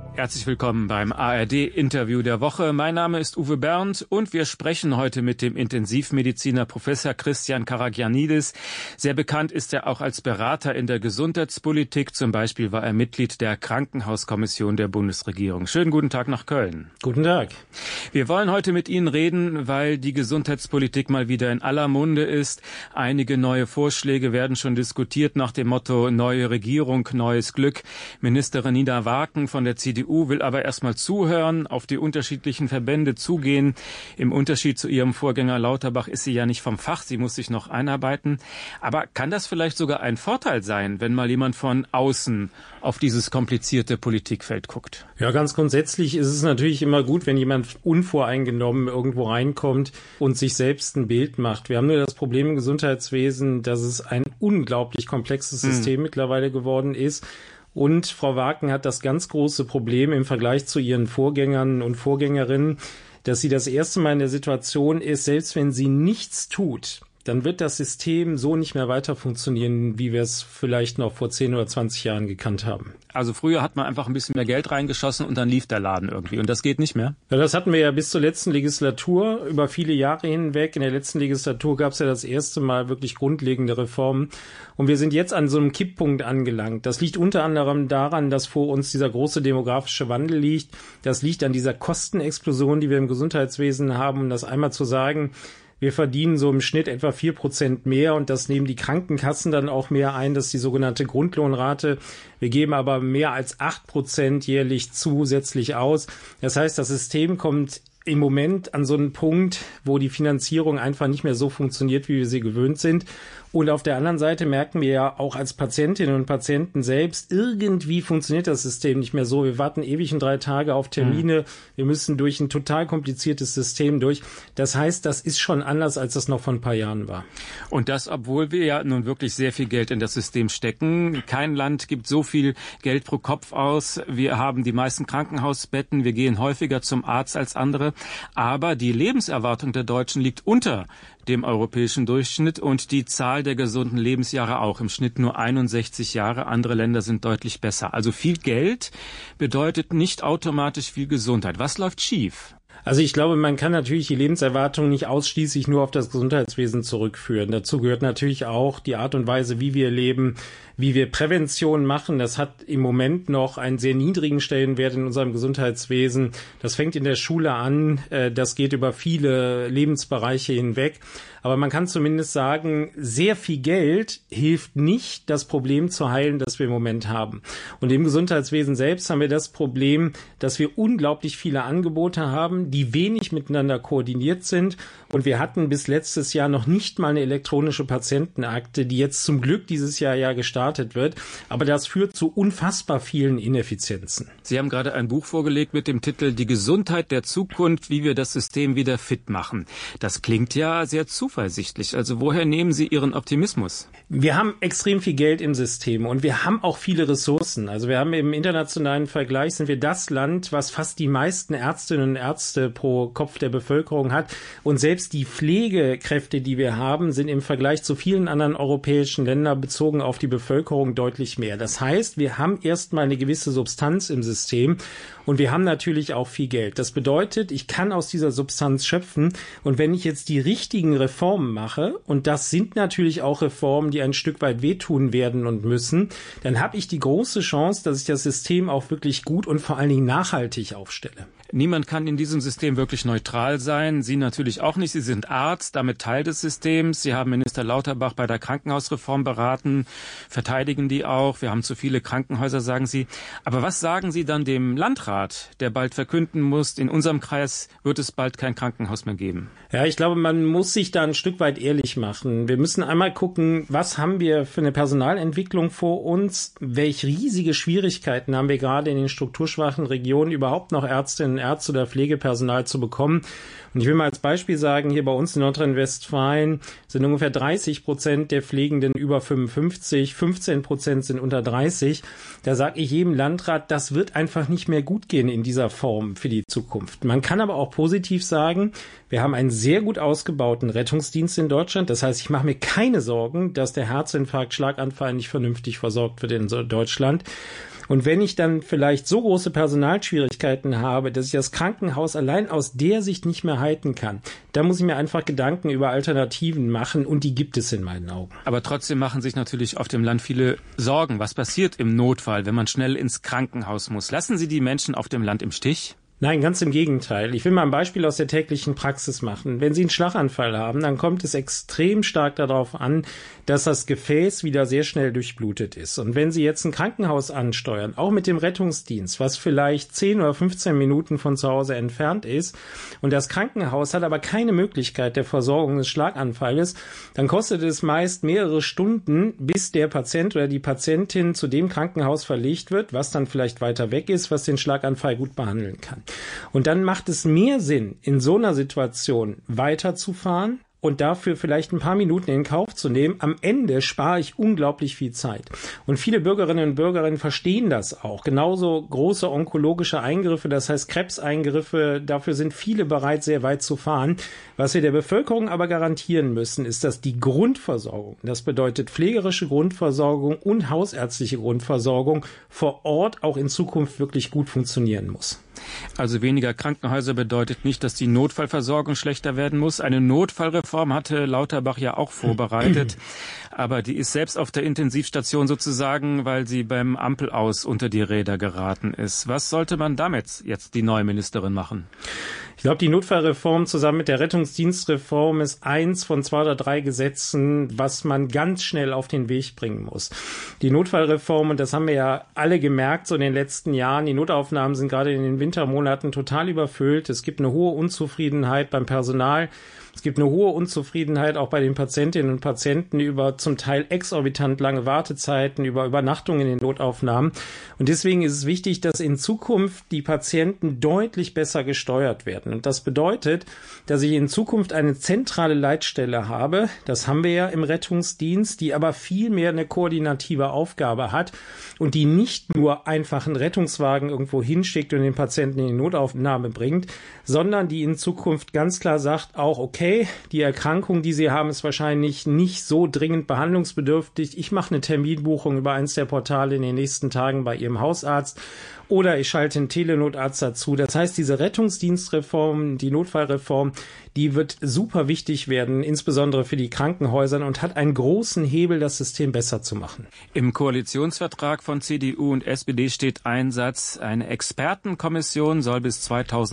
Herzlich willkommen beim ARD-Interview der Woche. Mein Name ist Uwe Bernd und wir sprechen heute mit dem Intensivmediziner Professor Christian Karagianidis. Sehr bekannt ist er auch als Berater in der Gesundheitspolitik. Zum Beispiel war er Mitglied der Krankenhauskommission der Bundesregierung. Schönen guten Tag nach Köln. Guten Tag. Wir wollen heute mit Ihnen reden, weil die Gesundheitspolitik mal wieder in aller Munde ist. Einige neue Vorschläge werden schon diskutiert nach dem Motto neue Regierung, neues Glück. Ministerin Nina Waken von der CDU will aber erstmal zuhören, auf die unterschiedlichen Verbände zugehen. Im Unterschied zu ihrem Vorgänger Lauterbach ist sie ja nicht vom Fach, sie muss sich noch einarbeiten. Aber kann das vielleicht sogar ein Vorteil sein, wenn mal jemand von außen auf dieses komplizierte Politikfeld guckt? Ja, ganz grundsätzlich ist es natürlich immer gut, wenn jemand unvoreingenommen irgendwo reinkommt und sich selbst ein Bild macht. Wir haben nur das Problem im Gesundheitswesen, dass es ein unglaublich komplexes System mittlerweile geworden ist. Und Frau Waken hat das ganz große Problem im Vergleich zu ihren Vorgängern und Vorgängerinnen, dass sie das erste Mal in der Situation ist, selbst wenn sie nichts tut, dann wird das System so nicht mehr weiter funktionieren, wie wir es vielleicht noch vor 10 oder 20 Jahren gekannt haben. Also früher hat man einfach ein bisschen mehr Geld reingeschossen und dann lief der Laden irgendwie. Und das geht nicht mehr? Ja, das hatten wir ja bis zur letzten Legislatur über viele Jahre hinweg. In der letzten Legislatur gab es ja das erste Mal wirklich grundlegende Reformen. Und wir sind jetzt an so einem Kipppunkt angelangt. Das liegt unter anderem daran, dass vor uns dieser große demografische Wandel liegt. Das liegt an dieser Kostenexplosion, die wir im Gesundheitswesen haben. Um das einmal zu sagen, wir verdienen so im Schnitt etwa 4% mehr und das nehmen die Krankenkassen dann auch mehr ein. Das ist die sogenannte Grundlohnrate. Wir geben aber mehr als 8% jährlich zusätzlich aus. Das heißt, das System kommt im Moment an so einen Punkt, wo die Finanzierung einfach nicht mehr so funktioniert, wie wir sie gewöhnt sind. Und auf der anderen Seite merken wir ja auch als Patientinnen und Patienten selbst, irgendwie funktioniert das System nicht mehr so. Wir warten ewig und 3 Tage auf Termine. Wir müssen durch ein total kompliziertes System durch. Das heißt, das ist schon anders, als das noch vor ein paar Jahren war. Und das, obwohl wir ja nun wirklich sehr viel Geld in das System stecken. Kein Land gibt so viel Geld pro Kopf aus. Wir haben die meisten Krankenhausbetten. Wir gehen häufiger zum Arzt als andere. Aber die Lebenserwartung der Deutschen liegt unter dem europäischen Durchschnitt und die Zahl der gesunden Lebensjahre auch. Im Schnitt nur 61 Jahre. Andere Länder sind deutlich besser. Also viel Geld bedeutet nicht automatisch viel Gesundheit. Was läuft schief? Also ich glaube, man kann natürlich die Lebenserwartung nicht ausschließlich nur auf das Gesundheitswesen zurückführen. Dazu gehört natürlich auch die Art und Weise, wie wir leben, wie wir Prävention machen. Das hat im Moment noch einen sehr niedrigen Stellenwert in unserem Gesundheitswesen. Das fängt in der Schule an, das geht über viele Lebensbereiche hinweg. Aber man kann zumindest sagen, sehr viel Geld hilft nicht, das Problem zu heilen, das wir im Moment haben. Und im Gesundheitswesen selbst haben wir das Problem, dass wir unglaublich viele Angebote haben, die wenig miteinander koordiniert sind. Und wir hatten bis letztes Jahr noch nicht mal eine elektronische Patientenakte, die jetzt zum Glück dieses Jahr ja gestartet wird. Aber das führt zu unfassbar vielen Ineffizienzen. Sie haben gerade ein Buch vorgelegt mit dem Titel Die Gesundheit der Zukunft, wie wir das System wieder fit machen. Das klingt ja sehr zuversichtlich. Also woher nehmen Sie Ihren Optimismus? Wir haben extrem viel Geld im System und wir haben auch viele Ressourcen. Also wir haben im internationalen Vergleich sind wir das Land, was fast die meisten Ärztinnen und Ärzte pro Kopf der Bevölkerung hat. Und selbst die Pflegekräfte, die wir haben, sind im Vergleich zu vielen anderen europäischen Ländern bezogen auf die Bevölkerung deutlich mehr. Das heißt, wir haben erstmal eine gewisse Substanz im System und wir haben natürlich auch viel Geld. Das bedeutet, ich kann aus dieser Substanz schöpfen und wenn ich jetzt die richtigen Reformen mache, und das sind natürlich auch Reformen, die ein Stück weit wehtun werden und müssen, dann habe ich die große Chance, dass ich das System auch wirklich gut und vor allen Dingen nachhaltig aufstelle. Niemand kann in diesem System wirklich neutral sein. Sie natürlich auch nicht. Sie sind Arzt, damit Teil des Systems. Sie haben Minister Lauterbach bei der Krankenhausreform beraten, verteidigen die auch. Wir haben zu viele Krankenhäuser, sagen Sie. Aber was sagen Sie dann dem Landrat, der bald verkünden muss, in unserem Kreis wird es bald kein Krankenhaus mehr geben? Ja, ich glaube, man muss sich da ein Stück weit ehrlich machen. Wir müssen einmal gucken, was haben wir für eine Personalentwicklung vor uns? Welche riesige Schwierigkeiten haben wir gerade in den strukturschwachen Regionen überhaupt noch Ärztinnen, Ärzte oder Pflegepersonal zu bekommen? Und ich will mal als Beispiel sagen, hier bei uns in Nordrhein-Westfalen sind ungefähr 30% der Pflegenden über 55, 15% sind unter 30. Da sage ich jedem Landrat, das wird einfach nicht mehr gut gehen in dieser Form für die Zukunft. Man kann aber auch positiv sagen, wir haben einen sehr gut ausgebauten Rettungsdienst in Deutschland. Das heißt, ich mache mir keine Sorgen, dass der Herzinfarkt, Schlaganfall nicht vernünftig versorgt wird in Deutschland. Und wenn ich dann vielleicht so große Personalschwierigkeiten habe, dass ich das Krankenhaus allein aus der Sicht nicht mehr halten kann, da muss ich mir einfach Gedanken über Alternativen machen und die gibt es in meinen Augen. Aber trotzdem machen sich natürlich auf dem Land viele Sorgen. Was passiert im Notfall, wenn man schnell ins Krankenhaus muss? Lassen Sie die Menschen auf dem Land im Stich? Nein, ganz im Gegenteil. Ich will mal ein Beispiel aus der täglichen Praxis machen. Wenn Sie einen Schlaganfall haben, dann kommt es extrem stark darauf an, dass das Gefäß wieder sehr schnell durchblutet ist. Und wenn Sie jetzt ein Krankenhaus ansteuern, auch mit dem Rettungsdienst, was vielleicht 10 oder 15 Minuten von zu Hause entfernt ist, und das Krankenhaus hat aber keine Möglichkeit der Versorgung des Schlaganfalles, dann kostet es meist mehrere Stunden, bis der Patient oder die Patientin zu dem Krankenhaus verlegt wird, was dann vielleicht weiter weg ist, was den Schlaganfall gut behandeln kann. Und dann macht es mehr Sinn, in so einer Situation weiterzufahren und dafür vielleicht ein paar Minuten in Kauf zu nehmen. Am Ende spare ich unglaublich viel Zeit. Und viele Bürgerinnen und Bürger verstehen das auch. Genauso große onkologische Eingriffe, das heißt Krebseingriffe, dafür sind viele bereit, sehr weit zu fahren. Was wir der Bevölkerung aber garantieren müssen, ist, dass die Grundversorgung, das bedeutet pflegerische Grundversorgung und hausärztliche Grundversorgung vor Ort auch in Zukunft wirklich gut funktionieren muss. Also weniger Krankenhäuser bedeutet nicht, dass die Notfallversorgung schlechter werden muss. Eine Notfallreform hatte Lauterbach ja auch vorbereitet, aber die ist selbst auf der Intensivstation sozusagen, weil sie beim Ampelaus unter die Räder geraten ist. Was sollte man damit jetzt die neue Ministerin machen? Ich glaube, die Notfallreform zusammen mit der Rettungsdienstreform ist eins von 2 oder 3 Gesetzen, was man ganz schnell auf den Weg bringen muss. Die Notfallreform, und das haben wir ja alle gemerkt so in den letzten Jahren, die Notaufnahmen sind gerade in den Wintermonaten total überfüllt. Es gibt eine hohe Unzufriedenheit beim Personal. Es gibt eine hohe Unzufriedenheit auch bei den Patientinnen und Patienten über zum Teil exorbitant lange Wartezeiten, über Übernachtungen in den Notaufnahmen. Und deswegen ist es wichtig, dass in Zukunft die Patienten deutlich besser gesteuert werden. Und das bedeutet, dass ich in Zukunft eine zentrale Leitstelle habe. Das haben wir ja im Rettungsdienst, die aber viel mehr eine koordinative Aufgabe hat und die nicht nur einfach einen Rettungswagen irgendwo hinschickt und den Patienten in die Notaufnahme bringt, sondern die in Zukunft ganz klar sagt, auch okay, die Erkrankung, die Sie haben, ist wahrscheinlich nicht so dringend behandlungsbedürftig. Ich mache eine Terminbuchung über eins der Portale in den nächsten Tagen bei Ihrem Hausarzt oder ich schalte einen Telenotarzt dazu. Das heißt, diese Rettungsdienstreform, die Notfallreform, die wird super wichtig werden, insbesondere für die Krankenhäuser und hat einen großen Hebel, das System besser zu machen. Im Koalitionsvertrag von CDU und SPD steht ein Satz, eine Expertenkommission soll bis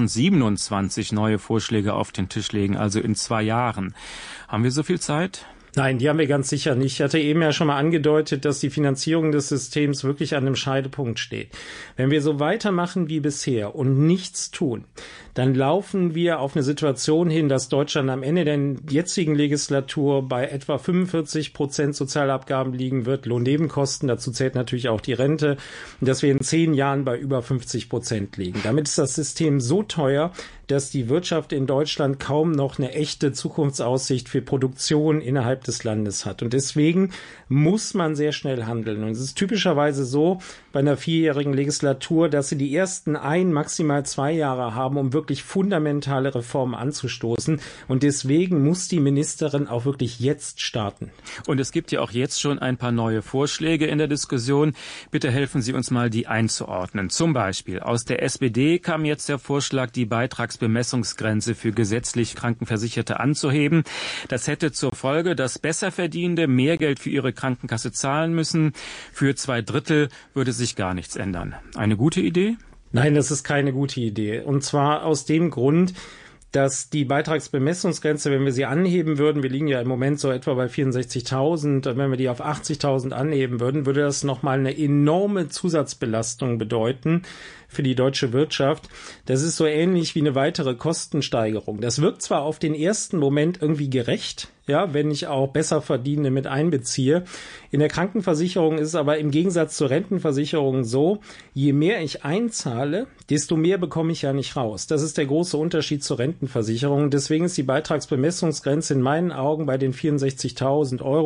2027 neue Vorschläge auf den Tisch legen, also in 2 Jahren. Haben wir so viel Zeit? Nein, die haben wir ganz sicher nicht. Ich hatte eben ja schon mal angedeutet, dass die Finanzierung des Systems wirklich an einem Scheidepunkt steht. Wenn wir so weitermachen wie bisher und nichts tun, dann laufen wir auf eine Situation hin, dass Deutschland am Ende der jetzigen Legislatur bei etwa 45% Sozialabgaben liegen wird, Lohnnebenkosten, dazu zählt natürlich auch die Rente, und dass wir in 10 Jahren bei über 50% liegen. Damit ist das System so teuer, dass die Wirtschaft in Deutschland kaum noch eine echte Zukunftsaussicht für Produktion innerhalb des Landes hat. Und deswegen muss man sehr schnell handeln. Und es ist typischerweise so bei einer 4-jährigen Legislatur, dass sie die ersten 1, maximal 2 Jahre haben, um wirklich fundamentale Reformen anzustoßen. Und deswegen muss die Ministerin auch wirklich jetzt starten. Und es gibt ja auch jetzt schon ein paar neue Vorschläge in der Diskussion. Bitte helfen Sie uns mal, die einzuordnen. Zum Beispiel aus der SPD kam jetzt der Vorschlag, die Beitragsbemessungsgrenze für gesetzlich Krankenversicherte anzuheben. Das hätte zur Folge, dass Besserverdienende mehr Geld für ihre Krankenkasse zahlen müssen. Für 2/3 würde sich gar nichts ändern. Eine gute Idee? Nein, das ist keine gute Idee. Und zwar aus dem Grund, dass die Beitragsbemessungsgrenze, wenn wir sie anheben würden, wir liegen ja im Moment so etwa bei 64.000, wenn wir die auf 80.000 anheben würden, würde das nochmal eine enorme Zusatzbelastung bedeuten für die deutsche Wirtschaft. Das ist so ähnlich wie eine weitere Kostensteigerung. Das wirkt zwar auf den ersten Moment irgendwie gerecht, ja, wenn ich auch Besserverdienende mit einbeziehe. In der Krankenversicherung ist es aber im Gegensatz zur Rentenversicherung so, je mehr ich einzahle, desto mehr bekomme ich ja nicht raus. Das ist der große Unterschied zur Rentenversicherung. Deswegen ist die Beitragsbemessungsgrenze in meinen Augen bei den 64.000 €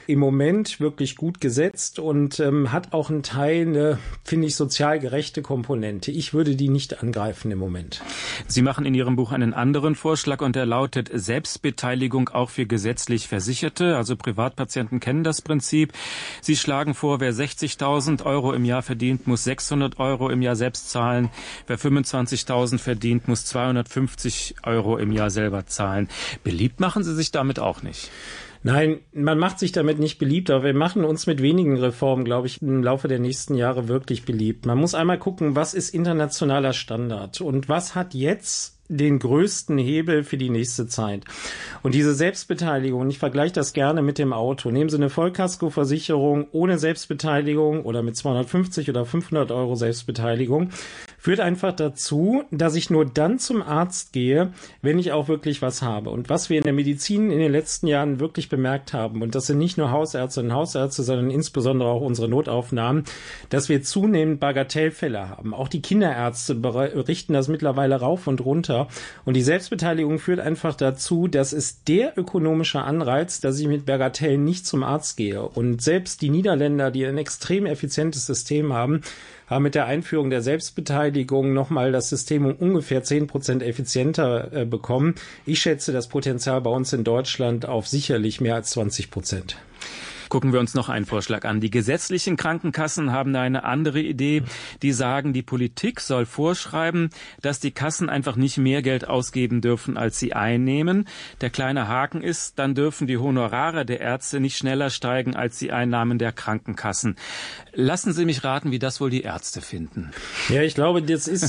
im Moment wirklich gut gesetzt und hat auch einen Teil eine, finde ich, sozial gerechte Komponente. Ich würde die nicht angreifen im Moment. Sie machen in Ihrem Buch einen anderen Vorschlag und der lautet Selbstbeteiligung auch für gesetzlich Versicherte. Also Privatpatienten kennen das Prinzip. Sie schlagen vor, wer 60.000 Euro im Jahr verdient, muss 600 Euro im Jahr selbst zahlen. Wer 25.000 verdient, muss 250 Euro im Jahr selber zahlen. Beliebt machen Sie sich damit auch nicht? Nein, man macht sich damit nicht beliebt, aber wir machen uns mit wenigen Reformen, glaube ich, im Laufe der nächsten Jahre wirklich beliebt. Man muss einmal gucken, was ist internationaler Standard und was hat jetzt den größten Hebel für die nächste Zeit. Und diese Selbstbeteiligung, ich vergleiche das gerne mit dem Auto. Nehmen Sie eine Vollkaskoversicherung ohne Selbstbeteiligung oder mit 250 oder 500 Euro Selbstbeteiligung, führt einfach dazu, dass ich nur dann zum Arzt gehe, wenn ich auch wirklich was habe. Und was wir in der Medizin in den letzten Jahren wirklich bemerkt haben, und das sind nicht nur Hausärztinnen und Hausärzte, sondern insbesondere auch unsere Notaufnahmen, dass wir zunehmend Bagatellfälle haben. Auch die Kinderärzte berichten das mittlerweile rauf und runter. Und die Selbstbeteiligung führt einfach dazu, dass es der ökonomische Anreiz, dass ich mit Bagatellen nicht zum Arzt gehe. Und selbst die Niederländer, die ein extrem effizientes System haben mit der Einführung der Selbstbeteiligung nochmal das System um ungefähr 10% effizienter bekommen. Ich schätze das Potenzial bei uns in Deutschland auf sicherlich mehr als 20%. Gucken wir uns noch einen Vorschlag an. Die gesetzlichen Krankenkassen haben eine andere Idee. Die sagen, die Politik soll vorschreiben, dass die Kassen einfach nicht mehr Geld ausgeben dürfen, als sie einnehmen. Der kleine Haken ist, dann dürfen die Honorare der Ärzte nicht schneller steigen als die Einnahmen der Krankenkassen. Lassen Sie mich raten, wie das wohl die Ärzte finden. Ja, ich glaube, das ist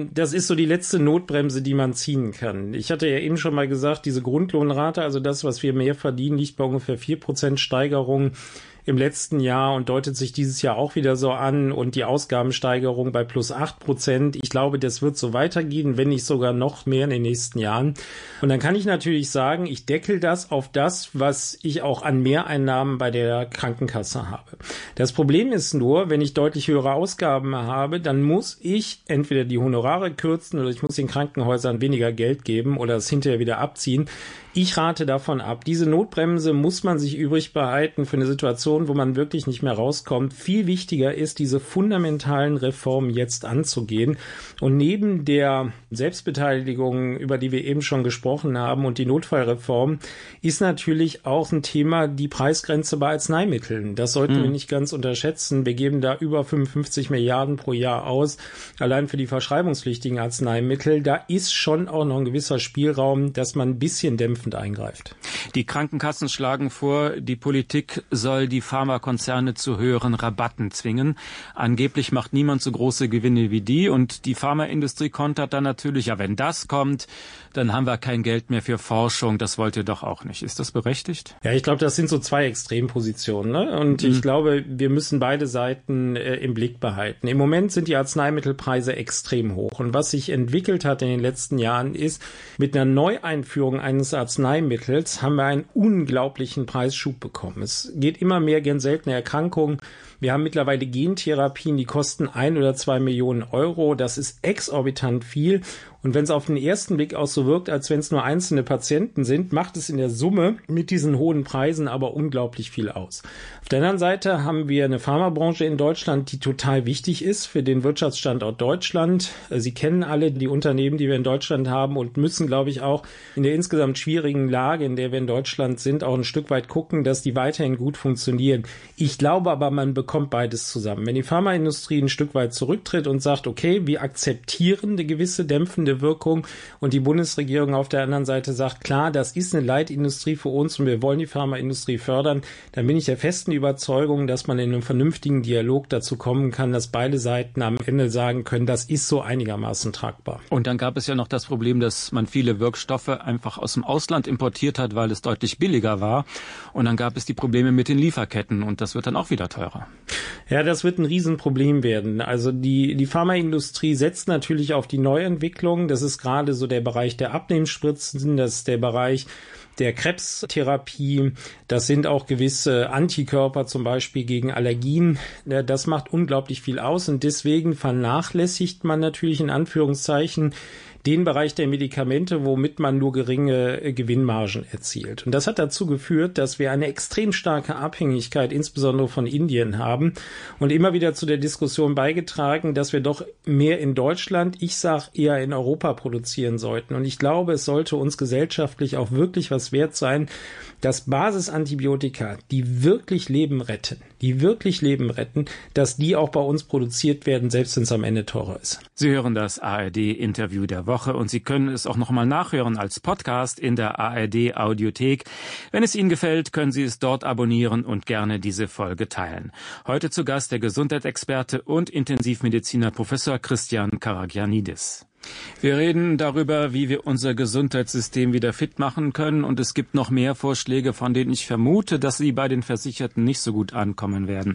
so die letzte Notbremse, die man ziehen kann. Ich hatte ja eben schon mal gesagt, diese Grundlohnrate, also das, was wir mehr verdienen, liegt bei ungefähr 4% Steigerung im letzten Jahr und deutet sich dieses Jahr auch wieder so an und die Ausgabensteigerung bei plus 8%. Ich glaube, das wird so weitergehen, wenn nicht sogar noch mehr in den nächsten Jahren. Und dann kann ich natürlich sagen, ich deckel das auf das, was ich auch an Mehreinnahmen bei der Krankenkasse habe. Das Problem ist nur, wenn ich deutlich höhere Ausgaben habe, dann muss ich entweder die Honorare kürzen oder ich muss den Krankenhäusern weniger Geld geben oder es hinterher wieder abziehen. Ich rate davon ab. Diese Notbremse muss man sich übrig behalten für eine Situation, wo man wirklich nicht mehr rauskommt. Viel wichtiger ist, diese fundamentalen Reformen jetzt anzugehen. Und neben der Selbstbeteiligung, über die wir eben schon gesprochen haben, und die Notfallreform, ist natürlich auch ein Thema die Preisgrenze bei Arzneimitteln. Das sollten wir nicht ganz unterschätzen. Wir geben da über 55 Milliarden pro Jahr aus, allein für die verschreibungspflichtigen Arzneimittel. Da ist schon auch noch ein gewisser Spielraum, dass man ein bisschen dämpft eingreift. Die Krankenkassen schlagen vor, die Politik soll die Pharmakonzerne zu höheren Rabatten zwingen. Angeblich macht niemand so große Gewinne wie die und die Pharmaindustrie kontert dann natürlich, ja, wenn das kommt, dann haben wir kein Geld mehr für Forschung. Das wollt ihr doch auch nicht. Ist das berechtigt? Ja, ich glaube, das sind so zwei Extrempositionen, ne? Und ich glaube, wir müssen beide Seiten im Blick behalten. Im Moment sind die Arzneimittelpreise extrem hoch. Und was sich entwickelt hat in den letzten Jahren ist, mit einer Neueinführung eines Arzneimittels haben wir einen unglaublichen Preisschub bekommen. Es geht immer mehr gegen seltene Erkrankungen. Wir haben mittlerweile Gentherapien, die kosten 1 oder 2 Millionen Euro. Das ist exorbitant viel. Und wenn es auf den ersten Blick auch so wirkt, als wenn es nur einzelne Patienten sind, macht es in der Summe mit diesen hohen Preisen aber unglaublich viel aus. Auf der anderen Seite haben wir eine Pharmabranche in Deutschland, die total wichtig ist für den Wirtschaftsstandort Deutschland. Sie kennen alle die Unternehmen, die wir in Deutschland haben und müssen, glaube ich, auch in der insgesamt schwierigen Lage, in der wir in Deutschland sind, auch ein Stück weit gucken, dass die weiterhin gut funktionieren. Ich glaube aber, man bekommt beides zusammen. Wenn die Pharmaindustrie ein Stück weit zurücktritt und sagt, okay, wir akzeptieren eine gewisse dämpfende Wirkung und die Bundesregierung auf der anderen Seite sagt, klar, das ist eine Leitindustrie für uns und wir wollen die Pharmaindustrie fördern, dann bin ich der festen Überzeugung, dass man in einem vernünftigen Dialog dazu kommen kann, dass beide Seiten am Ende sagen können, das ist so einigermaßen tragbar. Und dann gab es ja noch das Problem, dass man viele Wirkstoffe einfach aus dem Ausland importiert hat, weil es deutlich billiger war. Und dann gab es die Probleme mit den Lieferketten und das wird dann auch wieder teurer. Ja, das wird ein Riesenproblem werden. Also die Pharmaindustrie setzt natürlich auf die Neuentwicklung. Das ist gerade so der Bereich der Abnehmspritzen, das ist der Bereich der Krebstherapie, das sind auch gewisse Antikörper zum Beispiel gegen Allergien. Das macht unglaublich viel aus und deswegen vernachlässigt man natürlich in Anführungszeichen den Bereich der Medikamente, womit man nur geringe Gewinnmargen erzielt. Und das hat dazu geführt, dass wir eine extrem starke Abhängigkeit insbesondere von Indien haben und immer wieder zu der Diskussion beigetragen, dass wir doch mehr in Deutschland, ich sage eher in Europa produzieren sollten. Und ich glaube, es sollte uns gesellschaftlich auch wirklich was wert sein, dass Basisantibiotika, die wirklich Leben retten, dass die auch bei uns produziert werden, selbst wenn es am Ende teurer ist. Sie hören das ARD-Interview der Woche und Sie können es auch nochmal nachhören als Podcast in der ARD-Audiothek. Wenn es Ihnen gefällt, können Sie es dort abonnieren und gerne diese Folge teilen. Heute zu Gast der Gesundheitsexperte und Intensivmediziner Professor Christian Karagianidis. Wir reden darüber, wie wir unser Gesundheitssystem wieder fit machen können, und es gibt noch mehr Vorschläge, von denen ich vermute, dass sie bei den Versicherten nicht so gut ankommen werden.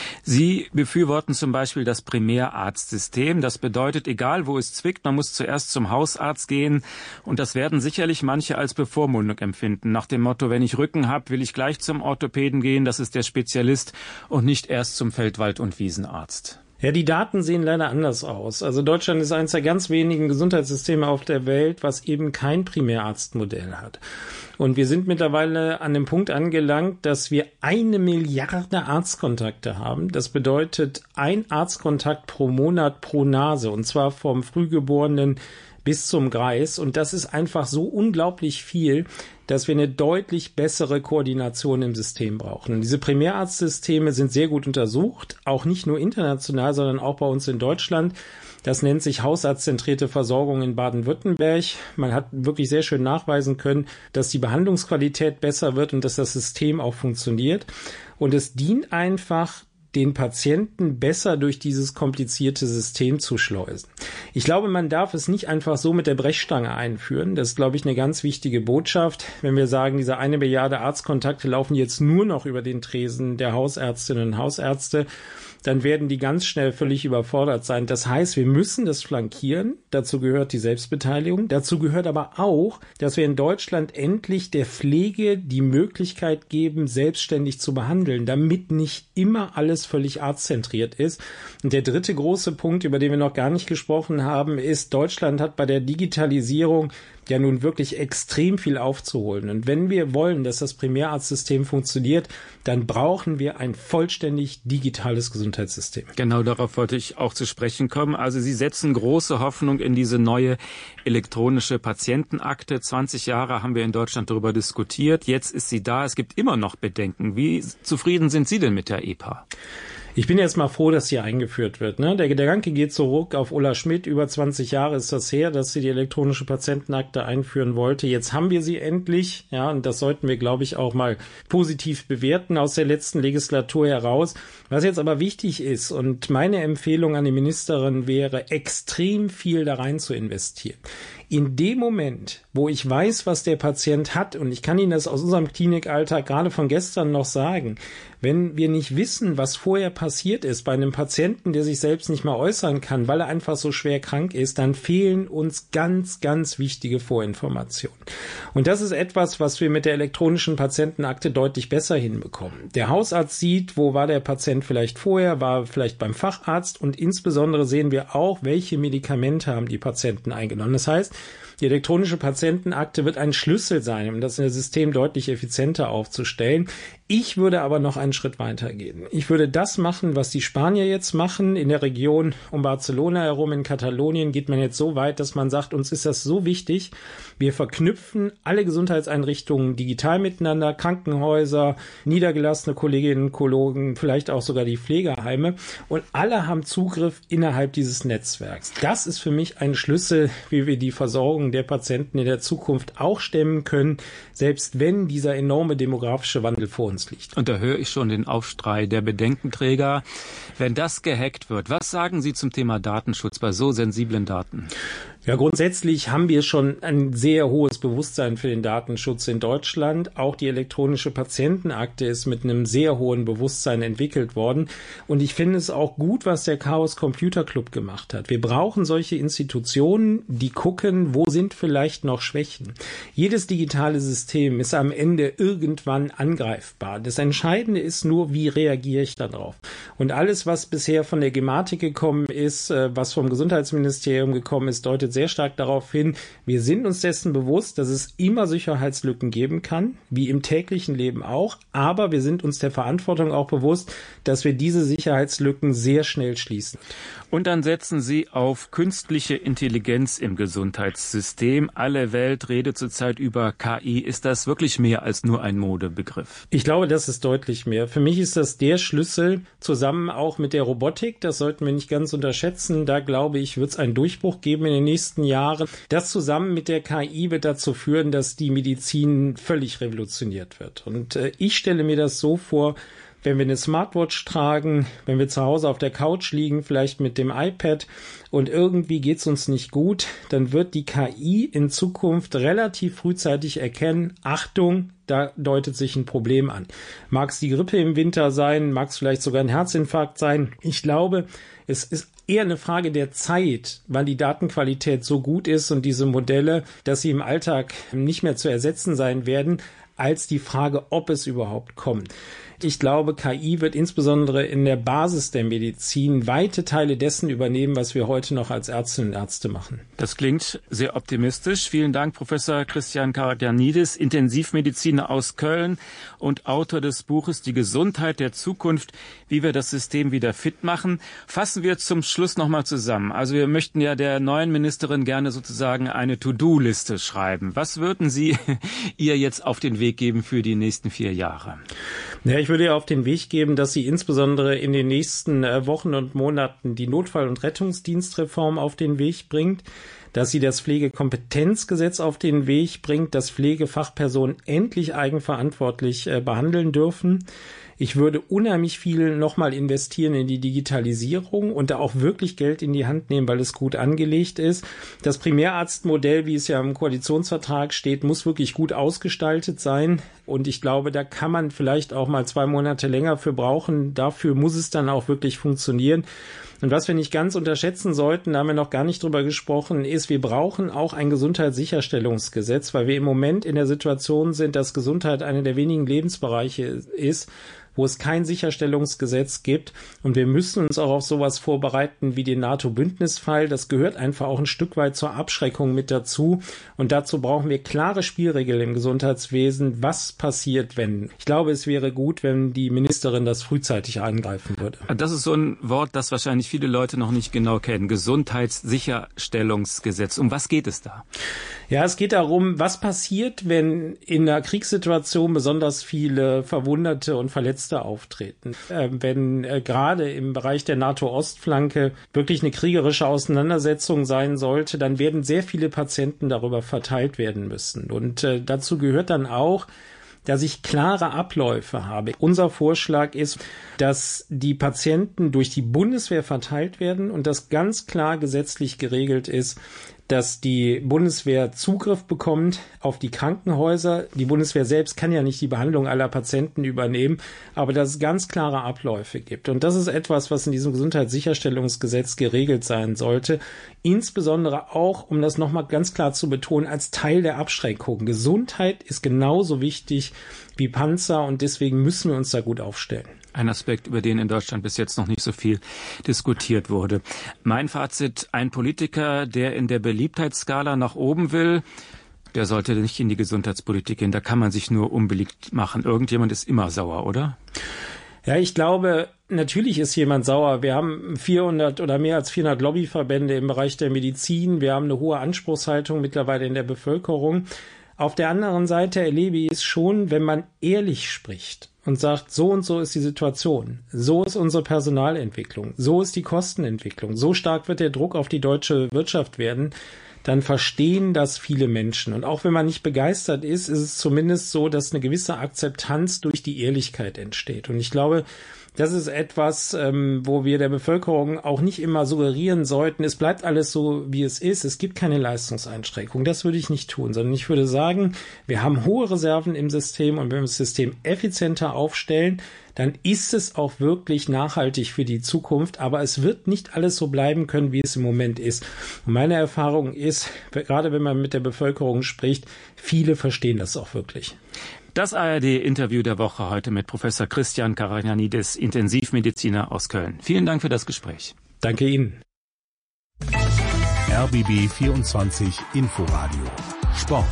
Sie befürworten zum Beispiel das Primärarztsystem. Das bedeutet, egal wo es zwickt, man muss zuerst zum Hausarzt gehen, und das werden sicherlich manche als Bevormundung empfinden. Nach dem Motto, wenn ich Rücken habe, will ich gleich zum Orthopäden gehen, das ist der Spezialist, und nicht erst zum Feldwald- und Wiesenarzt. Ja, die Daten sehen leider anders aus. Also Deutschland ist eines der ganz wenigen Gesundheitssysteme auf der Welt, was eben kein Primärarztmodell hat. Und wir sind mittlerweile an dem Punkt angelangt, dass wir 1 Milliarde Arztkontakte haben. Das bedeutet 1 Arztkontakt pro Monat pro Nase, und zwar vom Frühgeborenen bis zum Greis. Und das ist einfach so unglaublich viel, dass wir eine deutlich bessere Koordination im System brauchen. Und diese Primärarztsysteme sind sehr gut untersucht, auch nicht nur international, sondern auch bei uns in Deutschland. Das nennt sich hausarztzentrierte Versorgung in Baden-Württemberg. Man hat wirklich sehr schön nachweisen können, dass die Behandlungsqualität besser wird und dass das System auch funktioniert. Und es dient einfach, den Patienten besser durch dieses komplizierte System zu schleusen. Ich glaube, man darf es nicht einfach so mit der Brechstange einführen. Das ist, glaube ich, eine ganz wichtige Botschaft. Wenn wir sagen, diese 1 Milliarde Arztkontakte laufen jetzt nur noch über den Tresen der Hausärztinnen und Hausärzte, dann werden die ganz schnell völlig überfordert sein. Das heißt, wir müssen das flankieren. Dazu gehört die Selbstbeteiligung. Dazu gehört aber auch, dass wir in Deutschland endlich der Pflege die Möglichkeit geben, selbstständig zu behandeln, damit nicht immer alles völlig arztzentriert ist. Und der dritte große Punkt, über den wir noch gar nicht gesprochen haben, ist, Deutschland hat bei der Digitalisierung ja nun wirklich extrem viel aufzuholen. Und wenn wir wollen, dass das Primärarztsystem funktioniert, dann brauchen wir ein vollständig digitales Gesundheitssystem. Genau, darauf wollte ich auch zu sprechen kommen. Also Sie setzen große Hoffnung in diese neue elektronische Patientenakte. 20 Jahre haben wir in Deutschland darüber diskutiert. Jetzt ist sie da. Es gibt immer noch Bedenken. Wie zufrieden sind Sie denn mit der EPA? Ich bin jetzt mal froh, dass sie eingeführt wird. Ne? Der Gedanke geht zurück auf Ulla Schmidt. Über 20 Jahre ist das her, dass sie die elektronische Patientenakte einführen wollte. Jetzt haben wir sie endlich. Ja, und das sollten wir, glaube ich, auch mal positiv bewerten aus der letzten Legislatur heraus. Was jetzt aber wichtig ist, und meine Empfehlung an die Ministerin wäre, extrem viel da rein zu investieren. In dem Moment, wo ich weiß, was der Patient hat, und ich kann Ihnen das aus unserem Klinikalltag gerade von gestern noch sagen, wenn wir nicht wissen, was vorher passiert ist bei einem Patienten, der sich selbst nicht mehr äußern kann, weil er einfach so schwer krank ist, dann fehlen uns ganz, ganz wichtige Vorinformationen. Und das ist etwas, was wir mit der elektronischen Patientenakte deutlich besser hinbekommen. Der Hausarzt sieht, wo war der Patient vielleicht vorher, war vielleicht beim Facharzt, und insbesondere sehen wir auch, welche Medikamente haben die Patienten eingenommen. Das heißt, die elektronische Patientenakte wird ein Schlüssel sein, um das System deutlich effizienter aufzustellen. Ich würde aber noch einen Schritt weiter gehen. Ich würde das machen, was die Spanier jetzt machen. In der Region um Barcelona herum, in Katalonien, geht man jetzt so weit, dass man sagt, uns ist das so wichtig, wir verknüpfen alle Gesundheitseinrichtungen digital miteinander, Krankenhäuser, niedergelassene Kolleginnen und Kollegen, vielleicht auch sogar die Pflegeheime, und alle haben Zugriff innerhalb dieses Netzwerks. Das ist für mich ein Schlüssel, wie wir die Versorgung der Patienten in der Zukunft auch stemmen können, selbst wenn dieser enorme demografische Wandel vor uns liegt. Und da höre ich schon den Aufschrei der Bedenkenträger. Wenn das gehackt wird, was sagen Sie zum Thema Datenschutz bei so sensiblen Daten? Ja, grundsätzlich haben wir schon ein sehr hohes Bewusstsein für den Datenschutz in Deutschland. Auch die elektronische Patientenakte ist mit einem sehr hohen Bewusstsein entwickelt worden. Und ich finde es auch gut, was der Chaos Computer Club gemacht hat. Wir brauchen solche Institutionen, die gucken, wo sind vielleicht noch Schwächen. Jedes digitale System ist am Ende irgendwann angreifbar. Das Entscheidende ist nur, wie reagiere ich darauf. Und alles, was bisher von der Gematik gekommen ist, was vom Gesundheitsministerium gekommen ist, deutet deutet sehr stark darauf hin, wir sind uns dessen bewusst, dass es immer Sicherheitslücken geben kann, wie im täglichen Leben auch, aber wir sind uns der Verantwortung auch bewusst, dass wir diese Sicherheitslücken sehr schnell schließen. Und dann setzen Sie auf künstliche Intelligenz im Gesundheitssystem. Alle Welt redet zurzeit über KI. Ist das wirklich mehr als nur ein Modebegriff? Ich glaube, das ist deutlich mehr. Für mich ist das der Schlüssel, zusammen auch mit der Robotik. Das sollten wir nicht ganz unterschätzen. Da glaube ich, wird es einen Durchbruch geben in den nächsten Jahren. Das zusammen mit der KI wird dazu führen, dass die Medizin völlig revolutioniert wird. Und ich stelle mir das so vor, wenn wir eine Smartwatch tragen, wenn wir zu Hause auf der Couch liegen, vielleicht mit dem iPad und irgendwie geht's uns nicht gut, dann wird die KI in Zukunft relativ frühzeitig erkennen, Achtung, da deutet sich ein Problem an. Mag es die Grippe im Winter sein, mag es vielleicht sogar ein Herzinfarkt sein. Ich glaube, es ist eher eine Frage der Zeit, wann die Datenqualität so gut ist und diese Modelle, dass sie im Alltag nicht mehr zu ersetzen sein werden, als die Frage, ob es überhaupt kommt. Ich glaube, KI wird insbesondere in der Basis der Medizin weite Teile dessen übernehmen, was wir heute noch als Ärztinnen und Ärzte machen. Das klingt sehr optimistisch. Vielen Dank, Professor Christian Karagianidis, Intensivmediziner aus Köln und Autor des Buches Die Gesundheit der Zukunft, wie wir das System wieder fit machen. Fassen wir zum Schluss nochmal zusammen. Also wir möchten ja der neuen Ministerin gerne sozusagen eine To-Do-Liste schreiben. Was würden Sie ihr jetzt auf den Weg geben für die nächsten 4 Jahre? Ja, ich würde ihr auf den Weg geben, dass sie insbesondere in den nächsten Wochen und Monaten die Notfall- und Rettungsdienstreform auf den Weg bringt, dass sie das Pflegekompetenzgesetz auf den Weg bringt, dass Pflegefachpersonen endlich eigenverantwortlich behandeln dürfen. Ich würde unheimlich viel nochmal investieren in die Digitalisierung und da auch wirklich Geld in die Hand nehmen, weil es gut angelegt ist. Das Primärarztmodell, wie es ja im Koalitionsvertrag steht, muss wirklich gut ausgestaltet sein. Und ich glaube, da kann man vielleicht auch mal 2 Monate länger für brauchen. Dafür muss es dann auch wirklich funktionieren. Und was wir nicht ganz unterschätzen sollten, da haben wir noch gar nicht drüber gesprochen, ist, wir brauchen auch ein Gesundheitssicherstellungsgesetz, weil wir im Moment in der Situation sind, dass Gesundheit einer der wenigen Lebensbereiche ist, wo es kein Sicherstellungsgesetz gibt. Und wir müssen uns auch auf sowas vorbereiten wie den NATO-Bündnisfall. Das gehört einfach auch ein Stück weit zur Abschreckung mit dazu. Und dazu brauchen wir klare Spielregeln im Gesundheitswesen. Was passiert, wenn? Ich glaube, es wäre gut, wenn die Ministerin das frühzeitig eingreifen würde. Das ist so ein Wort, das wahrscheinlich viele Leute noch nicht genau kennen. Gesundheitssicherstellungsgesetz. Um was geht es da? Ja, es geht darum, was passiert, wenn in einer Kriegssituation besonders viele Verwundete und Verletzte auftreten. Wenn gerade im Bereich der NATO-Ostflanke wirklich eine kriegerische Auseinandersetzung sein sollte, dann werden sehr viele Patienten darüber verteilt werden müssen. Und dazu gehört dann auch, dass ich klare Abläufe habe. Unser Vorschlag ist, dass die Patienten durch die Bundeswehr verteilt werden und das ganz klar gesetzlich geregelt ist, dass die Bundeswehr Zugriff bekommt auf die Krankenhäuser. Die Bundeswehr selbst kann ja nicht die Behandlung aller Patienten übernehmen, aber dass es ganz klare Abläufe gibt. Und das ist etwas, was in diesem Gesundheitssicherstellungsgesetz geregelt sein sollte. Insbesondere auch, um das nochmal ganz klar zu betonen, als Teil der Abschreckung. Gesundheit ist genauso wichtig wie Panzer und deswegen müssen wir uns da gut aufstellen. Ein Aspekt, über den in Deutschland bis jetzt noch nicht so viel diskutiert wurde. Mein Fazit, ein Politiker, der in der Beliebtheitsskala nach oben will, der sollte nicht in die Gesundheitspolitik gehen. Da kann man sich nur unbeliebt machen. Irgendjemand ist immer sauer, oder? Ja, ich glaube, natürlich ist jemand sauer. Wir haben 400 oder mehr als 400 Lobbyverbände im Bereich der Medizin. Wir haben eine hohe Anspruchshaltung mittlerweile in der Bevölkerung. Auf der anderen Seite erlebe ich es schon, wenn man ehrlich spricht und sagt, so und so ist die Situation, so ist unsere Personalentwicklung, so ist die Kostenentwicklung, so stark wird der Druck auf die deutsche Wirtschaft werden, dann verstehen das viele Menschen. Und auch wenn man nicht begeistert ist, ist es zumindest so, dass eine gewisse Akzeptanz durch die Ehrlichkeit entsteht. Und ich glaube, das ist etwas, wo wir der Bevölkerung auch nicht immer suggerieren sollten, es bleibt alles so, wie es ist, es gibt keine Leistungseinschränkung. Das würde ich nicht tun, sondern ich würde sagen, wir haben hohe Reserven im System und wenn wir das System effizienter aufstellen, dann ist es auch wirklich nachhaltig für die Zukunft, aber es wird nicht alles so bleiben können, wie es im Moment ist. Und meine Erfahrung ist, gerade wenn man mit der Bevölkerung spricht, viele verstehen das auch wirklich. Das ARD-Interview der Woche heute mit Professor Christian Karagianidis, Intensivmediziner aus Köln. Vielen Dank für das Gespräch. Danke Ihnen. RBB 24 Inforadio Sport.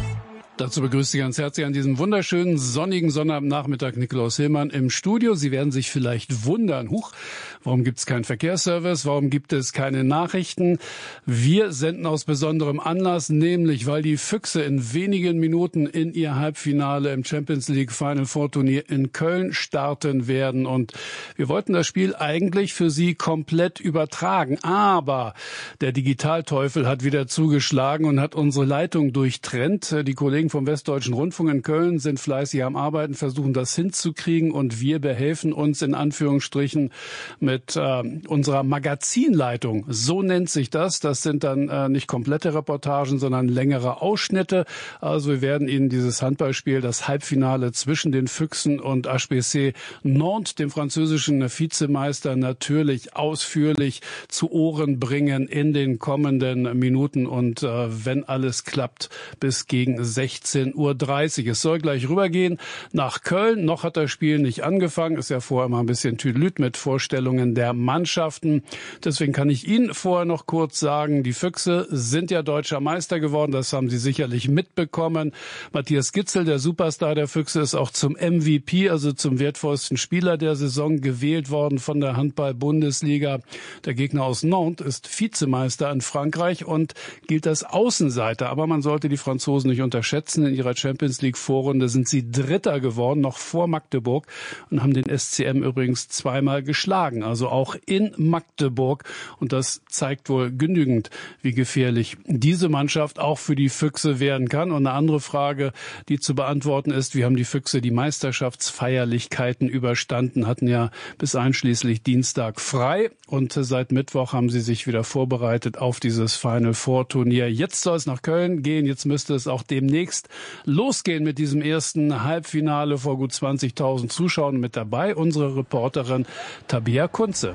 Dazu begrüßt Sie ganz herzlich an diesem wunderschönen sonnigen Sonnabendnachmittag Nikolaus Hillmann im Studio. Sie werden sich vielleicht wundern, warum gibt es keinen Verkehrsservice, warum gibt es keine Nachrichten? Wir senden aus besonderem Anlass, nämlich weil die Füchse in wenigen Minuten in ihr Halbfinale im Champions League Final Four Turnier in Köln starten werden. Und wir wollten das Spiel eigentlich für Sie komplett übertragen, aber der Digitalteufel hat wieder zugeschlagen und hat unsere Leitung durchtrennt. Die Kollegen vom Westdeutschen Rundfunk in Köln sind fleißig am Arbeiten, versuchen das hinzukriegen und wir behelfen uns in Anführungsstrichen mit unserer Magazinleitung. So nennt sich das. Das sind dann nicht komplette Reportagen, sondern längere Ausschnitte. Also wir werden Ihnen dieses Handballspiel, das Halbfinale zwischen den Füchsen und HBC Nantes, dem französischen Vizemeister, natürlich ausführlich zu Ohren bringen in den kommenden Minuten und wenn alles klappt, bis gegen 16:30 Uhr. Es soll gleich rübergehen nach Köln. Noch hat das Spiel nicht angefangen. Ist ja vorher mal ein bisschen Tüdelüt mit Vorstellungen der Mannschaften. Deswegen kann ich Ihnen vorher noch kurz sagen, die Füchse sind ja deutscher Meister geworden. Das haben Sie sicherlich mitbekommen. Matthias Gitzel, der Superstar der Füchse, ist auch zum MVP, also zum wertvollsten Spieler der Saison, gewählt worden von der Handball-Bundesliga. Der Gegner aus Nantes ist Vizemeister in Frankreich und gilt als Außenseiter. Aber man sollte die Franzosen nicht unterschätzen. In ihrer Champions League Vorrunde sind sie Dritter geworden, noch vor Magdeburg, und haben den SCM übrigens zweimal geschlagen, also auch in Magdeburg. Und das zeigt wohl genügend, wie gefährlich diese Mannschaft auch für die Füchse werden kann. Und eine andere Frage, die zu beantworten ist, wie haben die Füchse die Meisterschaftsfeierlichkeiten überstanden, hatten ja bis einschließlich Dienstag frei und seit Mittwoch haben sie sich wieder vorbereitet auf dieses Final Four Turnier. Jetzt soll es nach Köln gehen, jetzt müsste es auch demnächst losgehen mit diesem ersten Halbfinale vor gut 20.000 Zuschauern. Mit dabei unsere Reporterin Tabea Kunze.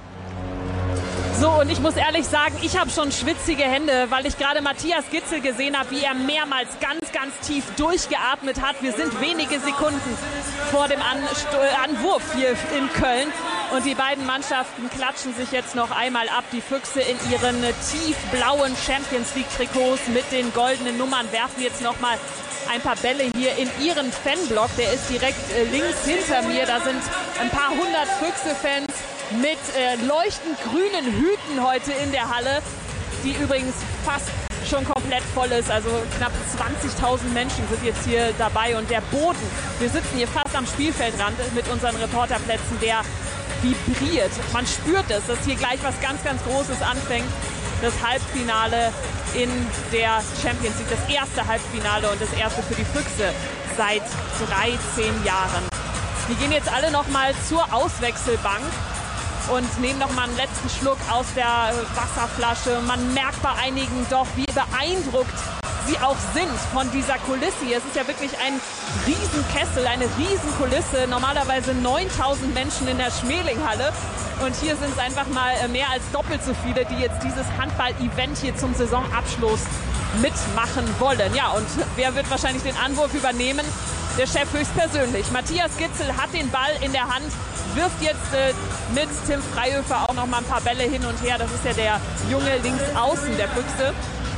So, und ich muss ehrlich sagen, ich habe schon schwitzige Hände, weil ich gerade Matthias Gitzel gesehen habe, wie er mehrmals ganz tief durchgeatmet hat. Wir sind wenige Sekunden vor dem Anwurf hier in Köln. Und die beiden Mannschaften klatschen sich jetzt noch einmal ab. Die Füchse in ihren tiefblauen Champions-League-Trikots mit den goldenen Nummern werfen jetzt noch mal ein paar Bälle hier in ihren Fanblock. Der ist direkt links hinter mir. Da sind ein paar hundert Füchse-Fans mit leuchtend grünen Hüten heute in der Halle, die übrigens fast schon komplett voll ist. Also knapp 20.000 Menschen sind jetzt hier dabei. Und der Boden, wir sitzen hier fast am Spielfeldrand mit unseren Reporterplätzen, der vibriert. Man spürt es, dass hier gleich was ganz Großes anfängt. Das Halbfinale in der Champions League, das erste Halbfinale und das erste für die Füchse seit 13 Jahren. Wir gehen jetzt alle noch mal zur Auswechselbank und nehmen noch mal einen letzten Schluck aus der Wasserflasche. Man merkt bei einigen doch, wie beeindruckt sie auch sind von dieser Kulisse hier. Es ist ja wirklich ein Riesenkessel, eine Riesenkulisse. Normalerweise 9.000 Menschen in der Schmelinghalle. Und hier sind es einfach mal mehr als doppelt so viele, die jetzt dieses Handball-Event hier zum Saisonabschluss mitmachen wollen. Ja, und wer wird wahrscheinlich den Anwurf übernehmen? Der Chef höchstpersönlich. Matthias Gitzel hat den Ball in der Hand, wirft jetzt mit Tim Freihöfer auch noch mal ein paar Bälle hin und her. Das ist ja der junge Linksaußen der Füchse.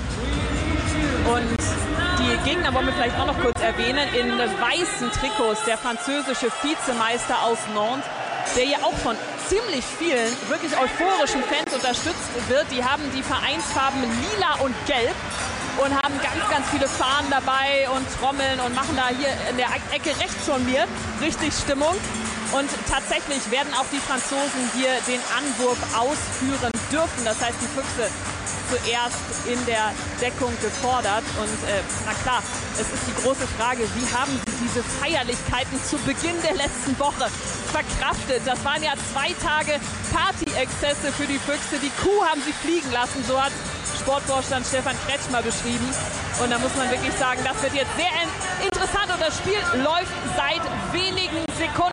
Und die Gegner wollen wir vielleicht auch noch kurz erwähnen. In weißen Trikots der französische Vizemeister aus Nantes, der hier auch von ziemlich vielen wirklich euphorischen Fans unterstützt wird. Die haben die Vereinsfarben lila und gelb und haben ganz viele Fahnen dabei und Trommeln und machen da hier in der Ecke rechts von mir richtig Stimmung. Und tatsächlich werden auch die Franzosen hier den Anwurf ausführen dürfen. Das heißt, die Füchse zuerst in der Deckung gefordert. Und na klar, es ist die große Frage, wie haben sie diese Feierlichkeiten zu Beginn der letzten Woche verkraftet? Das waren ja 2 Tage Party-Exzesse für die Füchse. Die Kuh haben sie fliegen lassen, so hat Sportvorstand Stefan Kretschmer beschrieben. Und da muss man wirklich sagen, das wird jetzt sehr interessant und das Spiel läuft seit wenigen Sekunden.